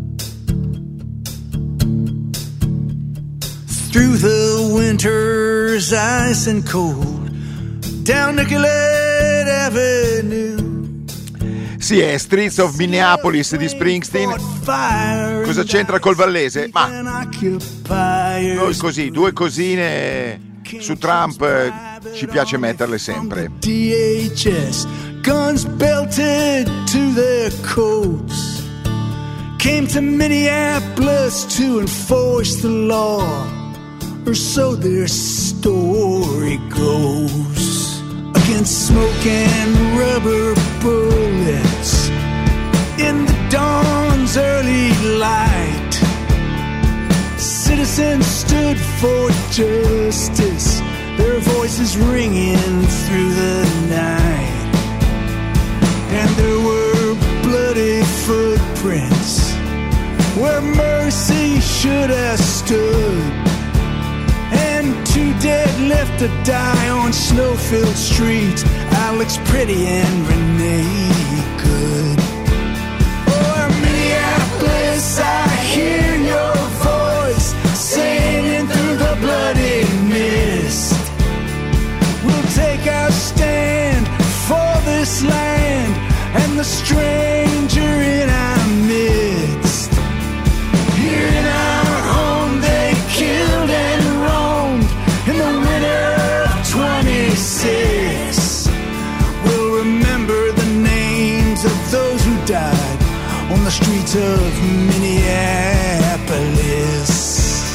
Through the winter's ice and cold, down Nicollet Avenue. Sì, è Streets of Minneapolis di Springsteen. Cosa c'entra col Vallese? Ma noi così, due cosine su Trump eh, ci piace metterle sempre. D H S, guns belted to their coats, came to Minneapolis to enforce the law, or so their story goes. Against smoke and rubber bullets in the dawn's early light, citizens stood for justice, their voices ringing through the night. And there were bloody footprints where mercy should have stood, and two dead left to die on snow-filled streets, Alex Pretty and Renee Good. Oh, Minneapolis, I hear your voice singing through the bloody mist. We'll take our stand for this land and the stranger in our midst. Here in our home they killed and roamed in the winter of twenty-six. We'll remember the names of those who died on the streets of Minneapolis.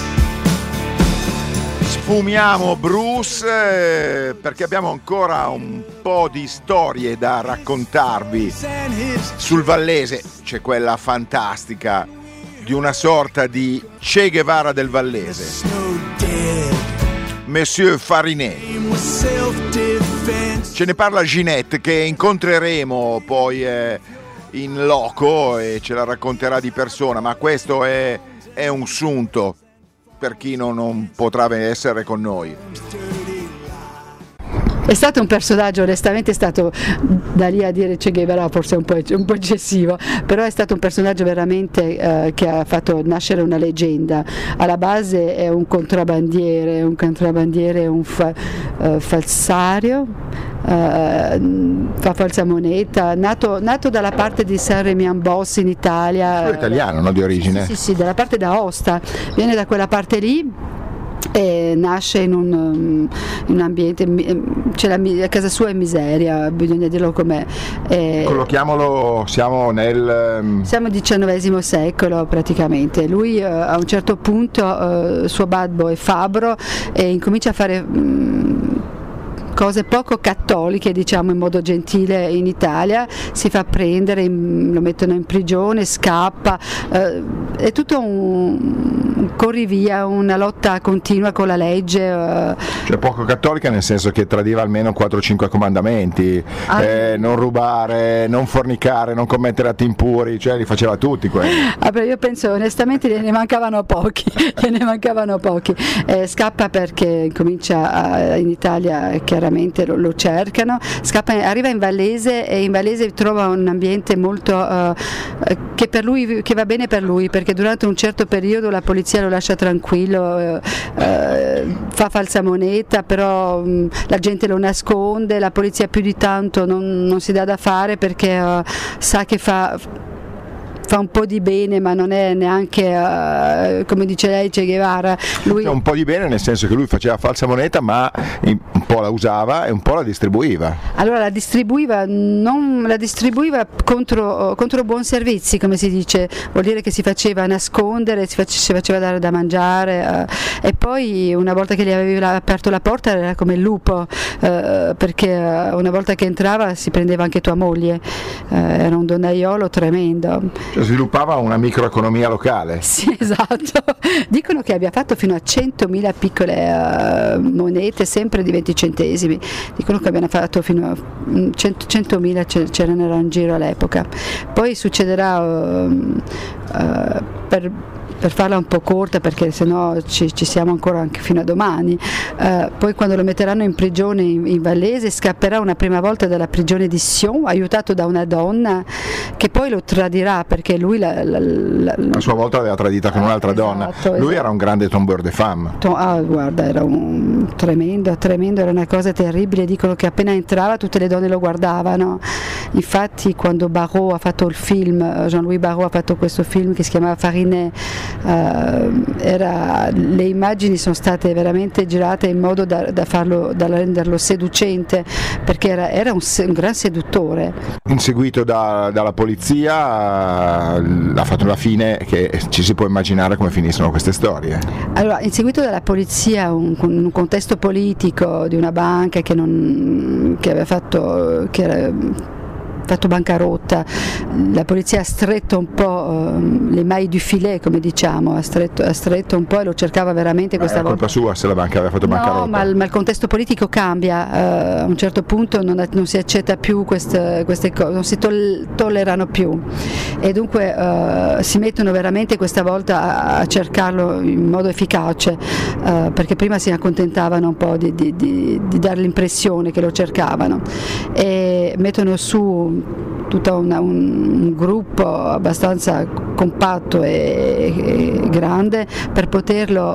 Sfumiamo Bruce eh, perché abbiamo ancora un po' di storie da raccontarvi sul Vallese. C'è quella fantastica di una sorta di Che Guevara del Vallese, Monsieur Farinet. Ce ne parla Ginette, che incontreremo poi eh, in loco e ce la racconterà di persona, ma questo è, è un sunto per chi non, non potrà essere con noi. È stato un personaggio, onestamente è stato, da lì a dire Che Guevara forse un po', un po' eccessivo, però è stato un personaggio veramente eh, che ha fatto nascere una leggenda. Alla base è un contrabbandiere, un contrabbandiere, un fa, uh, falsario, uh, fa falsa moneta, nato, nato dalla parte di San Remian Boss in Italia. È italiano, no, di origine? Sì, sì, sì, dalla parte d'Aosta, viene da quella parte lì. E nasce in un, in un ambiente, c'è la, a casa sua è miseria, bisogna dirlo com'è. E collochiamolo, siamo nel... Siamo al diciannovesimo secolo praticamente. Lui uh, a un certo punto, uh, suo babbo è fabbro e incomincia a fare... Um, cose poco cattoliche, diciamo in modo gentile, in Italia, si fa prendere, in, lo mettono in prigione, scappa, eh, è tutto un, un corrivia, una lotta continua con la legge. Eh. Cioè poco cattolica nel senso che tradiva almeno quattro cinque comandamenti, ah. eh, non rubare, non fornicare, non commettere atti impuri, cioè li faceva tutti quelli. Ah, io penso onestamente ne mancavano pochi, ne mancavano pochi. Eh, scappa perché comincia a, in Italia che Lo, lo cercano, scappa, arriva in Vallese e in Vallese trova un ambiente molto uh, che per lui che va bene per lui, perché durante un certo periodo la polizia lo lascia tranquillo, uh, uh, fa falsa moneta, però um, la gente lo nasconde, la polizia più di tanto non, non si dà da fare perché uh, sa che fa fa un po' di bene, ma non è neanche uh, come dice lei Che Guevara. Lui... un po' di bene nel senso che lui faceva falsa moneta, ma un po' la usava e un po' la distribuiva. Allora la distribuiva, non la distribuiva contro, contro buon servizi, come si dice, vuol dire che si faceva nascondere, si, face, si faceva dare da mangiare uh, e poi una volta che gli aveva aperto la porta era come il lupo, uh, perché uh, una volta che entrava si prendeva anche tua moglie, uh, era un donnaiolo tremendo. Cioè, sviluppava una microeconomia locale. Sì, esatto. Dicono che abbia fatto fino a centomila piccole uh, monete, sempre di venti centesimi. Dicono che abbiano fatto fino a centomila, c'erano in giro all'epoca. Poi succederà uh, uh, per per farla un po' corta, perché sennò ci, ci siamo ancora anche fino a domani. Uh, poi quando lo metteranno in prigione in, in Vallese scapperà una prima volta dalla prigione di Sion, aiutato da una donna che poi lo tradirà, perché lui la, la, la, a sua volta l'aveva tradita con un'altra esatto, donna. Esatto. Lui era un grande tombeur de femme. Ah, guarda, era un tremendo, tremendo, era una cosa terribile. Dicono che appena entrava tutte le donne lo guardavano. Infatti quando Barrault ha fatto il film, Jean-Louis Barrault ha fatto questo film che si chiamava Farinet, Uh, era, le immagini sono state veramente girate in modo da, da, farlo, da renderlo seducente, perché era, era un, un gran seduttore. Inseguito da, dalla polizia, uh, ha fatto una fine che ci si può immaginare come finiscono queste storie. Allora, inseguito dalla polizia un, un contesto politico di una banca che, non, che aveva fatto che era, fatto bancarotta, la polizia ha stretto un po' uh, le maille du filet, come diciamo, ha stretto, ha stretto un po' e lo cercava veramente questa volta. È colpa sua se la banca aveva fatto bancarotta. No, ma il, ma il contesto politico cambia, uh, a un certo punto non, non si accetta più queste, queste cose, non si tol- tollerano più e dunque uh, si mettono veramente questa volta a, a cercarlo in modo efficace, uh, perché prima si accontentavano un po' di, di, di, di dare l'impressione che lo cercavano e mettono su tutto una, un, un gruppo abbastanza compatto e, e grande per poterlo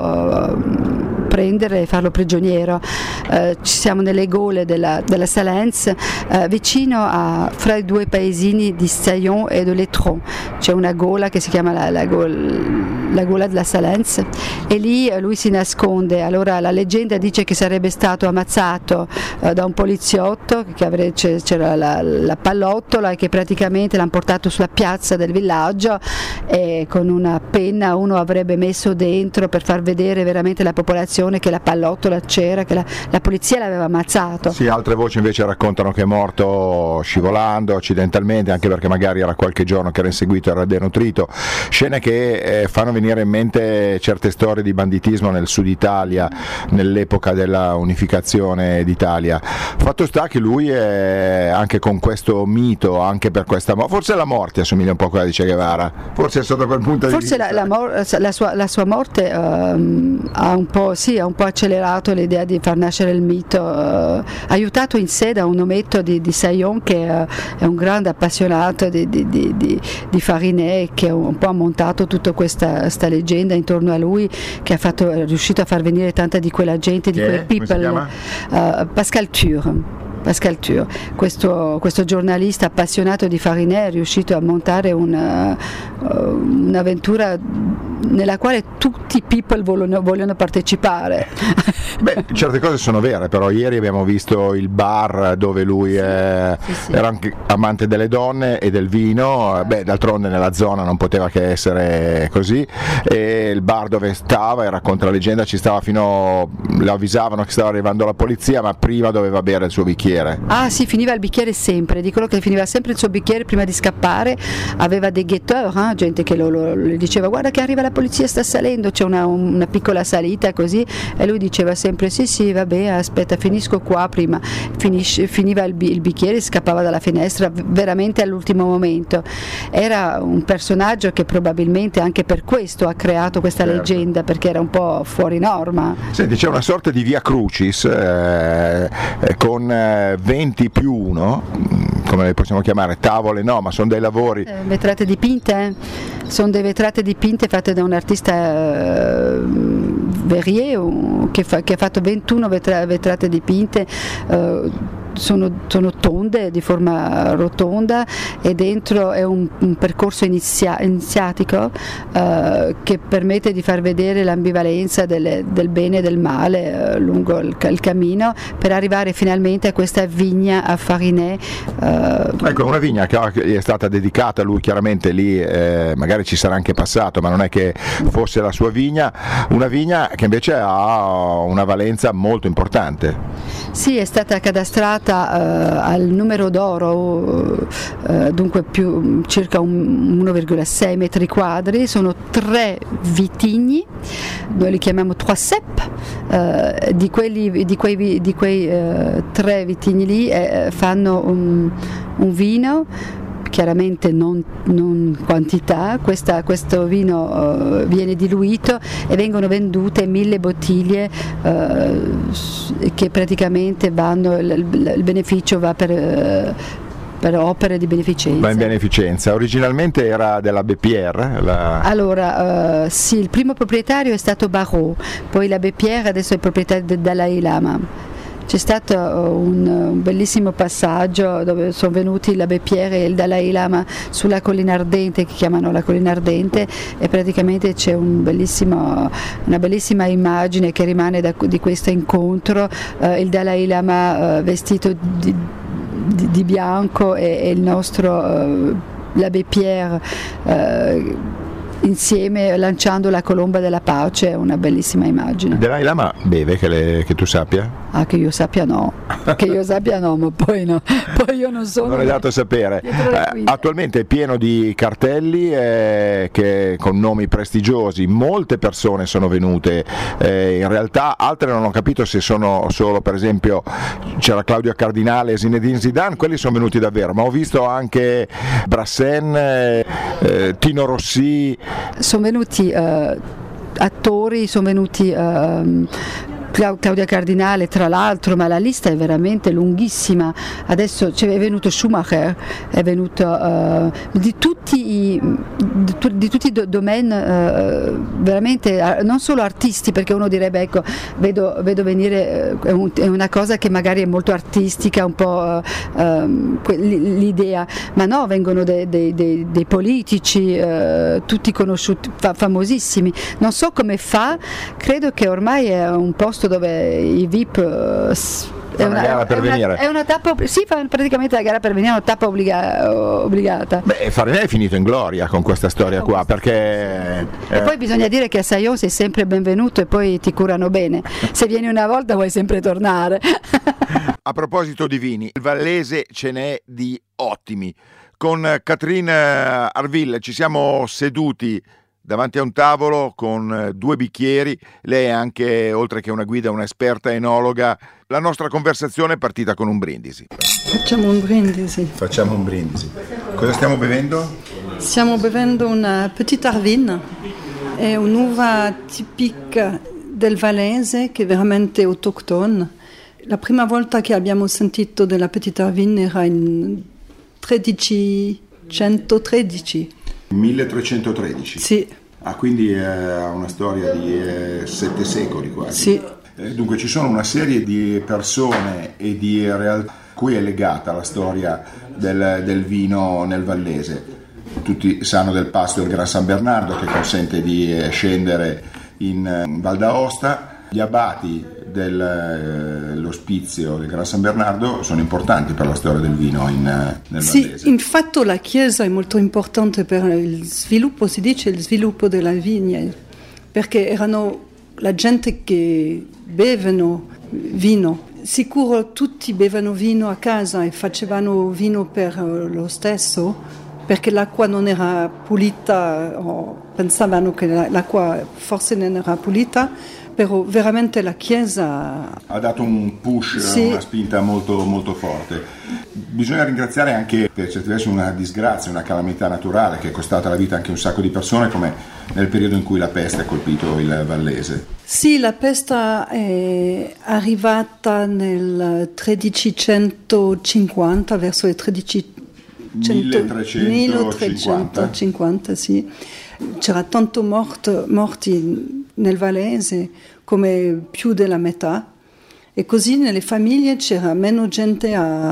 uh, prendere e farlo prigioniero. Uh, ci siamo nelle gole della, della Salence, uh, vicino a, fra i due paesini di Saillon e de l'Étron c'è una gola che si chiama la, la, gol, la gola della Salence e lì uh, lui si nasconde. Allora la leggenda dice che sarebbe stato ammazzato uh, da un poliziotto, che avrebbe, c'era la, la pallottola che praticamente l'hanno portato sulla piazza del villaggio e con una penna uno avrebbe messo dentro per far vedere veramente alla popolazione che la pallottola c'era, che la, la polizia l'aveva ammazzato. Sì, altre voci invece raccontano che è morto scivolando accidentalmente, anche perché magari era qualche giorno che era inseguito, era denutrito. Scene che eh, fanno venire in mente certe storie di banditismo nel sud Italia nell'epoca della unificazione d'Italia. Fatto sta che lui è anche con questo mito, anche per questa morte, forse la morte assomiglia un po' a quella di Che Guevara, forse è sotto quel punto di forse vista. La, la, mor- la, sua, la sua morte um, ha, un po', sì, ha un po' accelerato l'idea di far nascere il mito, uh, aiutato in sé da un ometto di, di Saillon che uh, è un grande appassionato di, di, di, di, di Farinet, che un po' ha montato tutta questa, questa leggenda intorno a lui, che ha fatto, è riuscito a far venire tanta di quella gente, di che? quei people, uh, Pascal Thur. Pascal Thur, questo, questo giornalista appassionato di Farinet, è riuscito a montare una, uh, un'avventura nella quale tutti i people vogliono, vogliono partecipare. Beh, certe cose sono vere, però ieri abbiamo visto il bar dove lui è, sì, sì. era anche amante delle donne e del vino, beh, d'altronde nella zona non poteva che essere così, e il bar dove stava, era controleggenda, ci stava fino, lo avvisavano che stava arrivando la polizia, ma prima doveva bere il suo bicchiere. Ah sì, finiva il bicchiere sempre, dicono che finiva sempre il suo bicchiere prima di scappare, aveva dei guetteur, eh? gente che lo, lo, lo diceva guarda che arriva la polizia, sta salendo, c'è una, una piccola salita così, e lui diceva sempre sì sì vabbè aspetta finisco qua prima, Finisce, finiva il, il bicchiere, scappava dalla finestra veramente all'ultimo momento. Era un personaggio che probabilmente anche per questo ha creato questa certo. leggenda, perché era un po' fuori norma. Senti, c'è una sorta di via crucis eh, con eh, venti più uno, come le possiamo chiamare, tavole no, ma sono dei lavori. Eh, vetrate dipinte, sono delle vetrate dipinte fatte da un artista eh, Verrier che, fa, che ha fatto ventuno vetra, vetrate dipinte. Eh, Sono, sono tonde, di forma rotonda, e dentro è un, un percorso inizia, iniziatico eh, che permette di far vedere l'ambivalenza delle, del bene e del male eh, lungo il, il cammino, per arrivare finalmente a questa vigna a Farinet. Eh. Ecco, una vigna che è stata dedicata a lui, chiaramente lì eh, magari ci sarà anche passato, ma non è che fosse la sua vigna, una vigna che invece ha una valenza molto importante. Sì, è stata cadastrata Uh, al numero d'oro, uh, dunque più, circa un, uno virgola sei metri quadri, sono tre vitigni, noi li chiamiamo trois cep, uh, di, quelli, di quei, di quei uh, tre vitigni lì eh, fanno un, un vino, chiaramente non, non quantità, Questa, questo vino uh, viene diluito e vengono vendute mille bottiglie uh, che praticamente vanno, il, il beneficio va per, uh, per opere di beneficenza. Va in beneficenza. Originalmente era dell'Abbé Pierre? La... Allora, uh, sì, il primo proprietario è stato Barrault, poi l'Abbé Pierre adesso è il proprietario del Dalai Lama. C'è stato un, un bellissimo passaggio dove sono venuti l'Abbé Pierre e il Dalai Lama sulla collina ardente, che chiamano la collina ardente, e praticamente c'è un bellissimo, una bellissima immagine che rimane da, di questo incontro, eh, il Dalai Lama eh, vestito di, di, di bianco e, e il nostro eh, l'Abbé Pierre eh, insieme lanciando la colomba della pace, è una bellissima immagine. Il Dalai Lama beve, che, le, che tu sappia? Ah, che io sappia no, che io sappia no, ma poi no, poi io non sono... Non è dato a sapere. Eh, attualmente è pieno di cartelli eh, che, con nomi prestigiosi, molte persone sono venute, eh, in realtà altre non ho capito se sono solo, per esempio c'era Claudio Cardinale e Zinedine Zidane, quelli sono venuti davvero, ma ho visto anche Brassen, eh, eh, Tino Rossi. Sono venuti eh, attori, sono venuti eh, Claudia Cardinale tra l'altro, ma la lista è veramente lunghissima. Adesso cioè, è venuto Schumacher, è venuto uh, di tutti i, di, di tutti i do, domain uh, veramente, uh, non solo artisti, perché uno direbbe ecco vedo, vedo venire uh, è, un, è una cosa che magari è molto artistica, un po' uh, um, l'idea, ma no, vengono dei, dei, dei, dei politici uh, tutti conosciuti, fa, famosissimi. Non so come fa, credo che ormai è un posto dove i V I P uh, è una, gara per è una, venire. È una tappa, sì, fa praticamente la gara per venire, è una tappa obbliga, obbligata. Beh, Farinet è finito in gloria con questa storia qua, perché e eh, poi bisogna dire che a Saillon sei sempre benvenuto e poi ti curano bene. Se vieni una volta vuoi sempre tornare. A proposito di vini, il Vallese ce n'è di ottimi. Con Catherine Arville ci siamo seduti davanti a un tavolo con due bicchieri. Lei è anche, oltre che una guida, un'esperta enologa. La nostra conversazione è partita con un brindisi. Facciamo un brindisi. Facciamo un brindisi. Cosa stiamo bevendo? Stiamo bevendo una Petite Arvine, è un'uva tipica del Vallese che è veramente autoctone. La prima volta che abbiamo sentito della Petite Arvine era in tredicicentotredici. milletrecentotredici? Sì. Ah, quindi è una storia di eh, sette secoli quasi. Sì. Eh, dunque ci sono una serie di persone e di realtà cui è legata la storia del, del vino nel Vallese. Tutti sanno del passo del Gran San Bernardo che consente di eh, scendere in eh, Val d'Aosta. Gli abati dell'ospizio del Gran San Bernardo sono importanti per la storia del vino in, nel sì, Vallese. Infatti la chiesa è molto importante per il sviluppo, si dice il sviluppo della vigna, perché erano la gente che bevano vino. Sicuro tutti bevano vino a casa e facevano vino per lo stesso, perché l'acqua non era pulita, o pensavano che l'acqua forse non era pulita. Però veramente la Chiesa ha dato un push, sì. Una spinta molto, molto forte. Bisogna ringraziare anche, per certi versi, una disgrazia, una calamità naturale che è costata la vita anche un sacco di persone, come nel periodo in cui la peste ha colpito il Vallese. Sì, la peste è arrivata nel tredicicentocinquanta, verso il milletrecentocinquanta, sì. C'era tanto morto, morti nel Vallese come più della metà, e così nelle famiglie c'era meno gente a,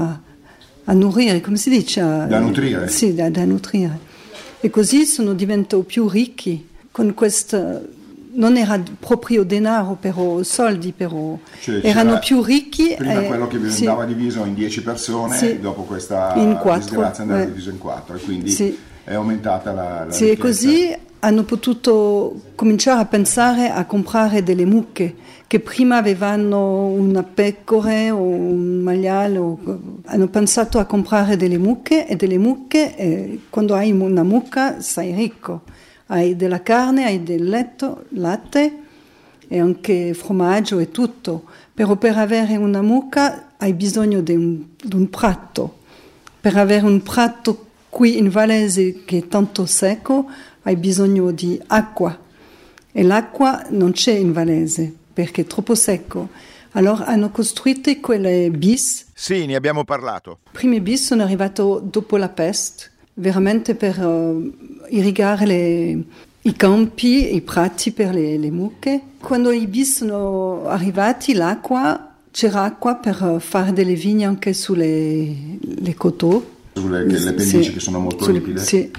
a nutrire, come si dice? A, da nutrire. Sì, da, da nutrire. E così sono diventati più ricchi con questo. Non era proprio denaro, però soldi, però cioè, erano più ricchi. Prima eh, quello che andava sì. diviso in dieci persone, sì. dopo questa in disgrazia andava eh. diviso in quattro, e quindi sì. è aumentata la, la sì, ricchezza. E così hanno potuto cominciare a pensare a comprare delle mucche che prima avevano una pecore o un maiale, o, hanno pensato a comprare delle mucche, e delle mucche, eh, quando hai una mucca sei ricco, hai della carne, hai del letto, latte e anche formaggio e tutto, però per avere una mucca hai bisogno di un, di un prato, per avere un prato qui in Vallese che è tanto secco hai bisogno di acqua, e l'acqua non c'è in Vallese perché è troppo secco. Allora hanno costruito quelle bis. Sì, ne abbiamo parlato. I primi bis sono arrivati dopo la peste, veramente per uh, irrigare le, i campi, i prati per le, le mucche. Quando i bis sono arrivati, l'acqua, c'era acqua per fare delle vigne anche sulle le coteaux. Sulle le pendici sì, che sono molto sulle, ripide. Sì.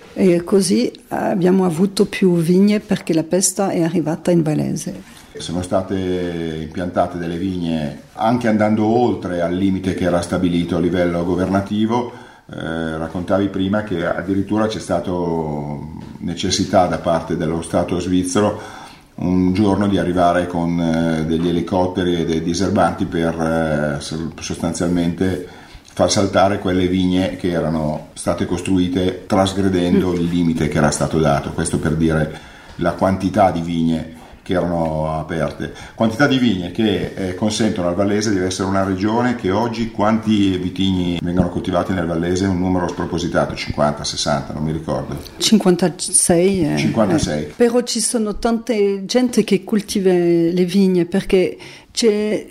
E così abbiamo avuto più vigne perché la peste è arrivata in Vallese. Sono state impiantate delle vigne anche andando oltre al limite che era stabilito a livello governativo. Eh, raccontavi prima che addirittura c'è stata necessità da parte dello Stato svizzero un giorno di arrivare con eh, degli elicotteri e dei diserbanti per eh, sostanzialmente far saltare quelle vigne che erano state costruite trasgredendo il limite che era stato dato. Questo per dire la quantità di vigne che erano aperte, quantità di vigne che eh, consentono al Vallese di essere una regione che oggi, quanti vitigni vengono coltivati nel Vallese? Un numero spropositato, cinquanta, sessanta, non mi ricordo. cinquantasei. Eh, cinquantasei. Eh. Però ci sono tante gente che coltiva le vigne, perché c'è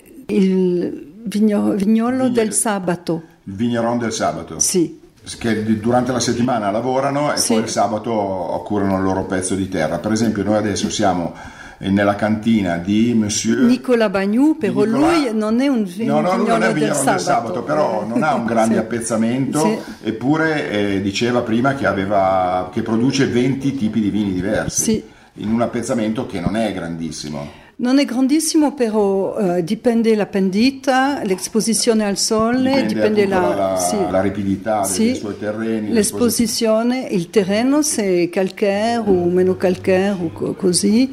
il vigno, vignolo Vigne, del sabato. Il vigneron del sabato. Sì. Che durante la settimana lavorano e sì. poi il sabato occurrano il loro pezzo di terra. Per esempio noi adesso siamo nella cantina di Monsieur Nicolas Bagnoux, però Nicolas... lui non è un vignolo, no, no, lui non è un del, del sabato. sabato, però non ha un grande sì. appezzamento, sì. eppure eh, diceva prima che, aveva, che produce venti tipi di vini diversi, sì. in un appezzamento che non è grandissimo. Non è grandissimo, però uh, dipende la pendita, l'esposizione al sole, dipende, dipende la, la, sì. la ripidità sì. dei suoi terreni. L'esposizione, il terreno, se è calcaire o meno calcaire o co- così.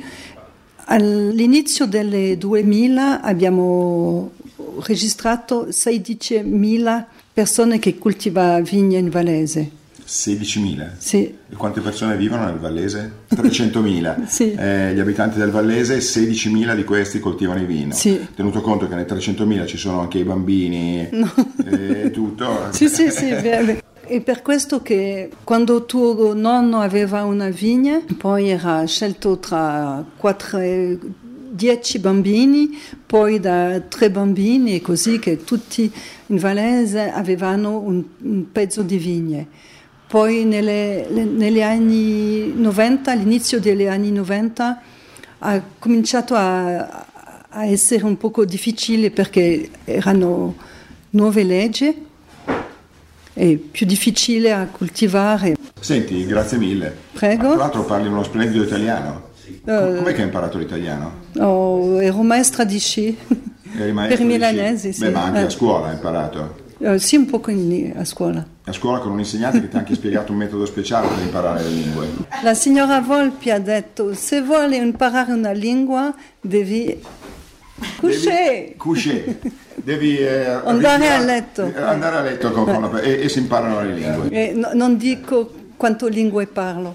All'inizio del duemila abbiamo registrato sedicimila persone che coltivano vigne in Vallese. sedicimila? Sì. E quante persone vivono nel Vallese? trecentomila. Sì. Eh, gli abitanti del Vallese, sedicimila di questi coltivano il vino. Sì. Tenuto conto che nei trecentomila ci sono anche i bambini no. e tutto. Sì, sì, sì. Beh, è per questo che quando tuo nonno aveva una vigna, poi era scelto tra quattro, dieci bambini, poi da tre bambini, e così che tutti in Vallese avevano un, un pezzo di vigne. Poi nelle, le, negli anni novanta, all'inizio degli anni novanta, ha cominciato a, a essere un poco difficile perché erano nuove leggi e più difficile a coltivare. Senti, grazie mille. Prego. Tra l'altro parli uno splendido italiano. Uh, Com'è che hai imparato l'italiano? Oh, ero maestra di sci. Eri maestra per i milanesi, sì. Sì. Beh, ma anche eh. a scuola hai imparato? Uh, sì, un poco in, a scuola. A scuola con un insegnante che ti ha anche spiegato un metodo speciale per imparare le lingue. La signora Volpi ha detto: se vuoi imparare una lingua devi coucher. Coucher. Devi eh, andare a letto. Andare a letto con, con la, e, e si imparano le lingue. E no, non dico quante lingue parlo.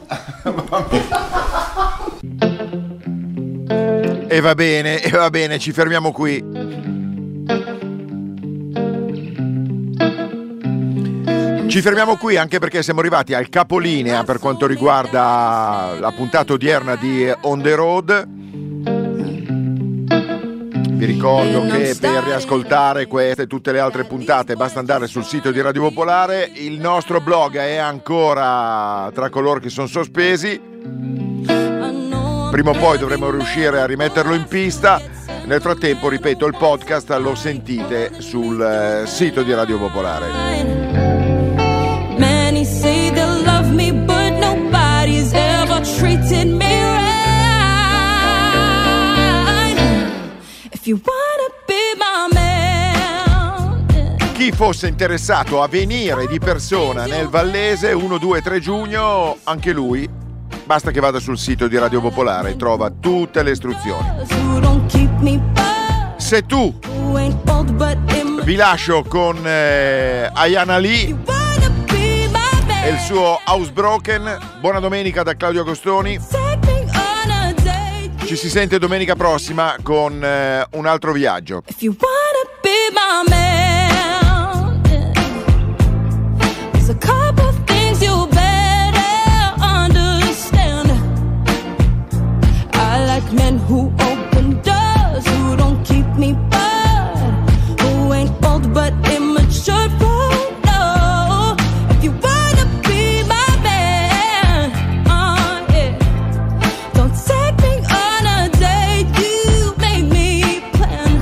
E va bene, e va bene, ci fermiamo qui. Ci fermiamo qui anche perché siamo arrivati al capolinea per quanto riguarda la puntata odierna di On the Road. Vi ricordo che per riascoltare queste e tutte le altre puntate basta andare sul sito di Radio Popolare. Il nostro blog è ancora tra coloro che sono sospesi. Prima o poi dovremo riuscire a rimetterlo in pista. Nel frattempo, ripeto, il podcast lo sentite sul sito di Radio Popolare. Many say they love me, but nobody's ever treated me right. If you wanna be my man. Chi fosse interessato a venire di persona nel Vallese uno, due, tre giugno, anche lui, basta che vada sul sito di Radio Popolare e trova tutte le istruzioni. Se tu vi lascio con eh, Ayana Lee e il suo Housebroken. Buona domenica da Claudio Agostoni. Ci si sente domenica prossima con eh, un altro viaggio. If you wanna be my man, there's a couple of things you better understand. I like men who open doors, who don't keep me barred, who ain't old but immature. No, if you wanna be my man, uh, yeah, don't take me on a date, you make me plan.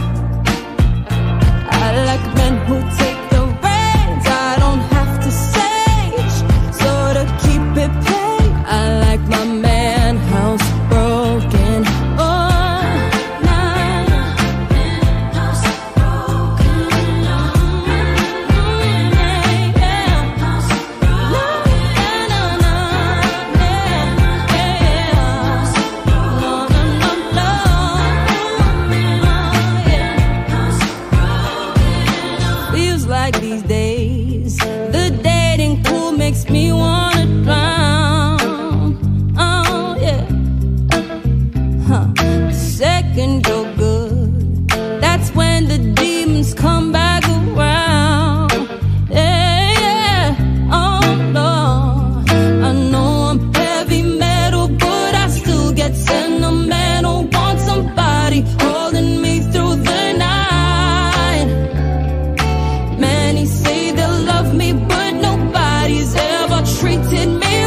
I like men who take the reins, I don't have to sage, so to keep it plain, I like my man housebroken all night. Housebroken all night, yeah. No, no, no, yeah, yeah. No, no, no, no, yeah. Feels like these days the dating pool makes me wanna drown. Oh yeah. Huh. The second you're good, that's when the demons come back around. Yeah, yeah. Oh no, I know I'm heavy metal, but I still get sentimental. Want somebody holding me through the night. Many say they love me, but nobody's ever treated me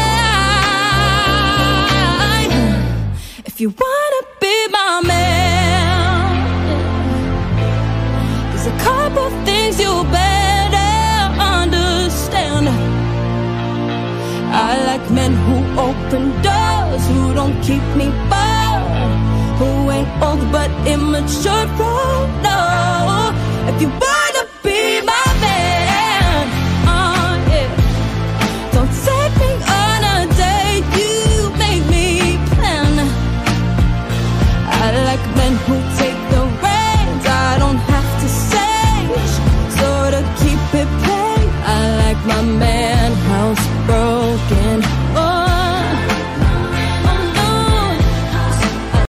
right. If you wanna be my man, there's a couple things you better understand. I like men who open doors, who don't keep me barred, who ain't old but immature. Oh, no, if you wanna be my man, uh, yeah, don't take me on a date, you make me plan. I like men who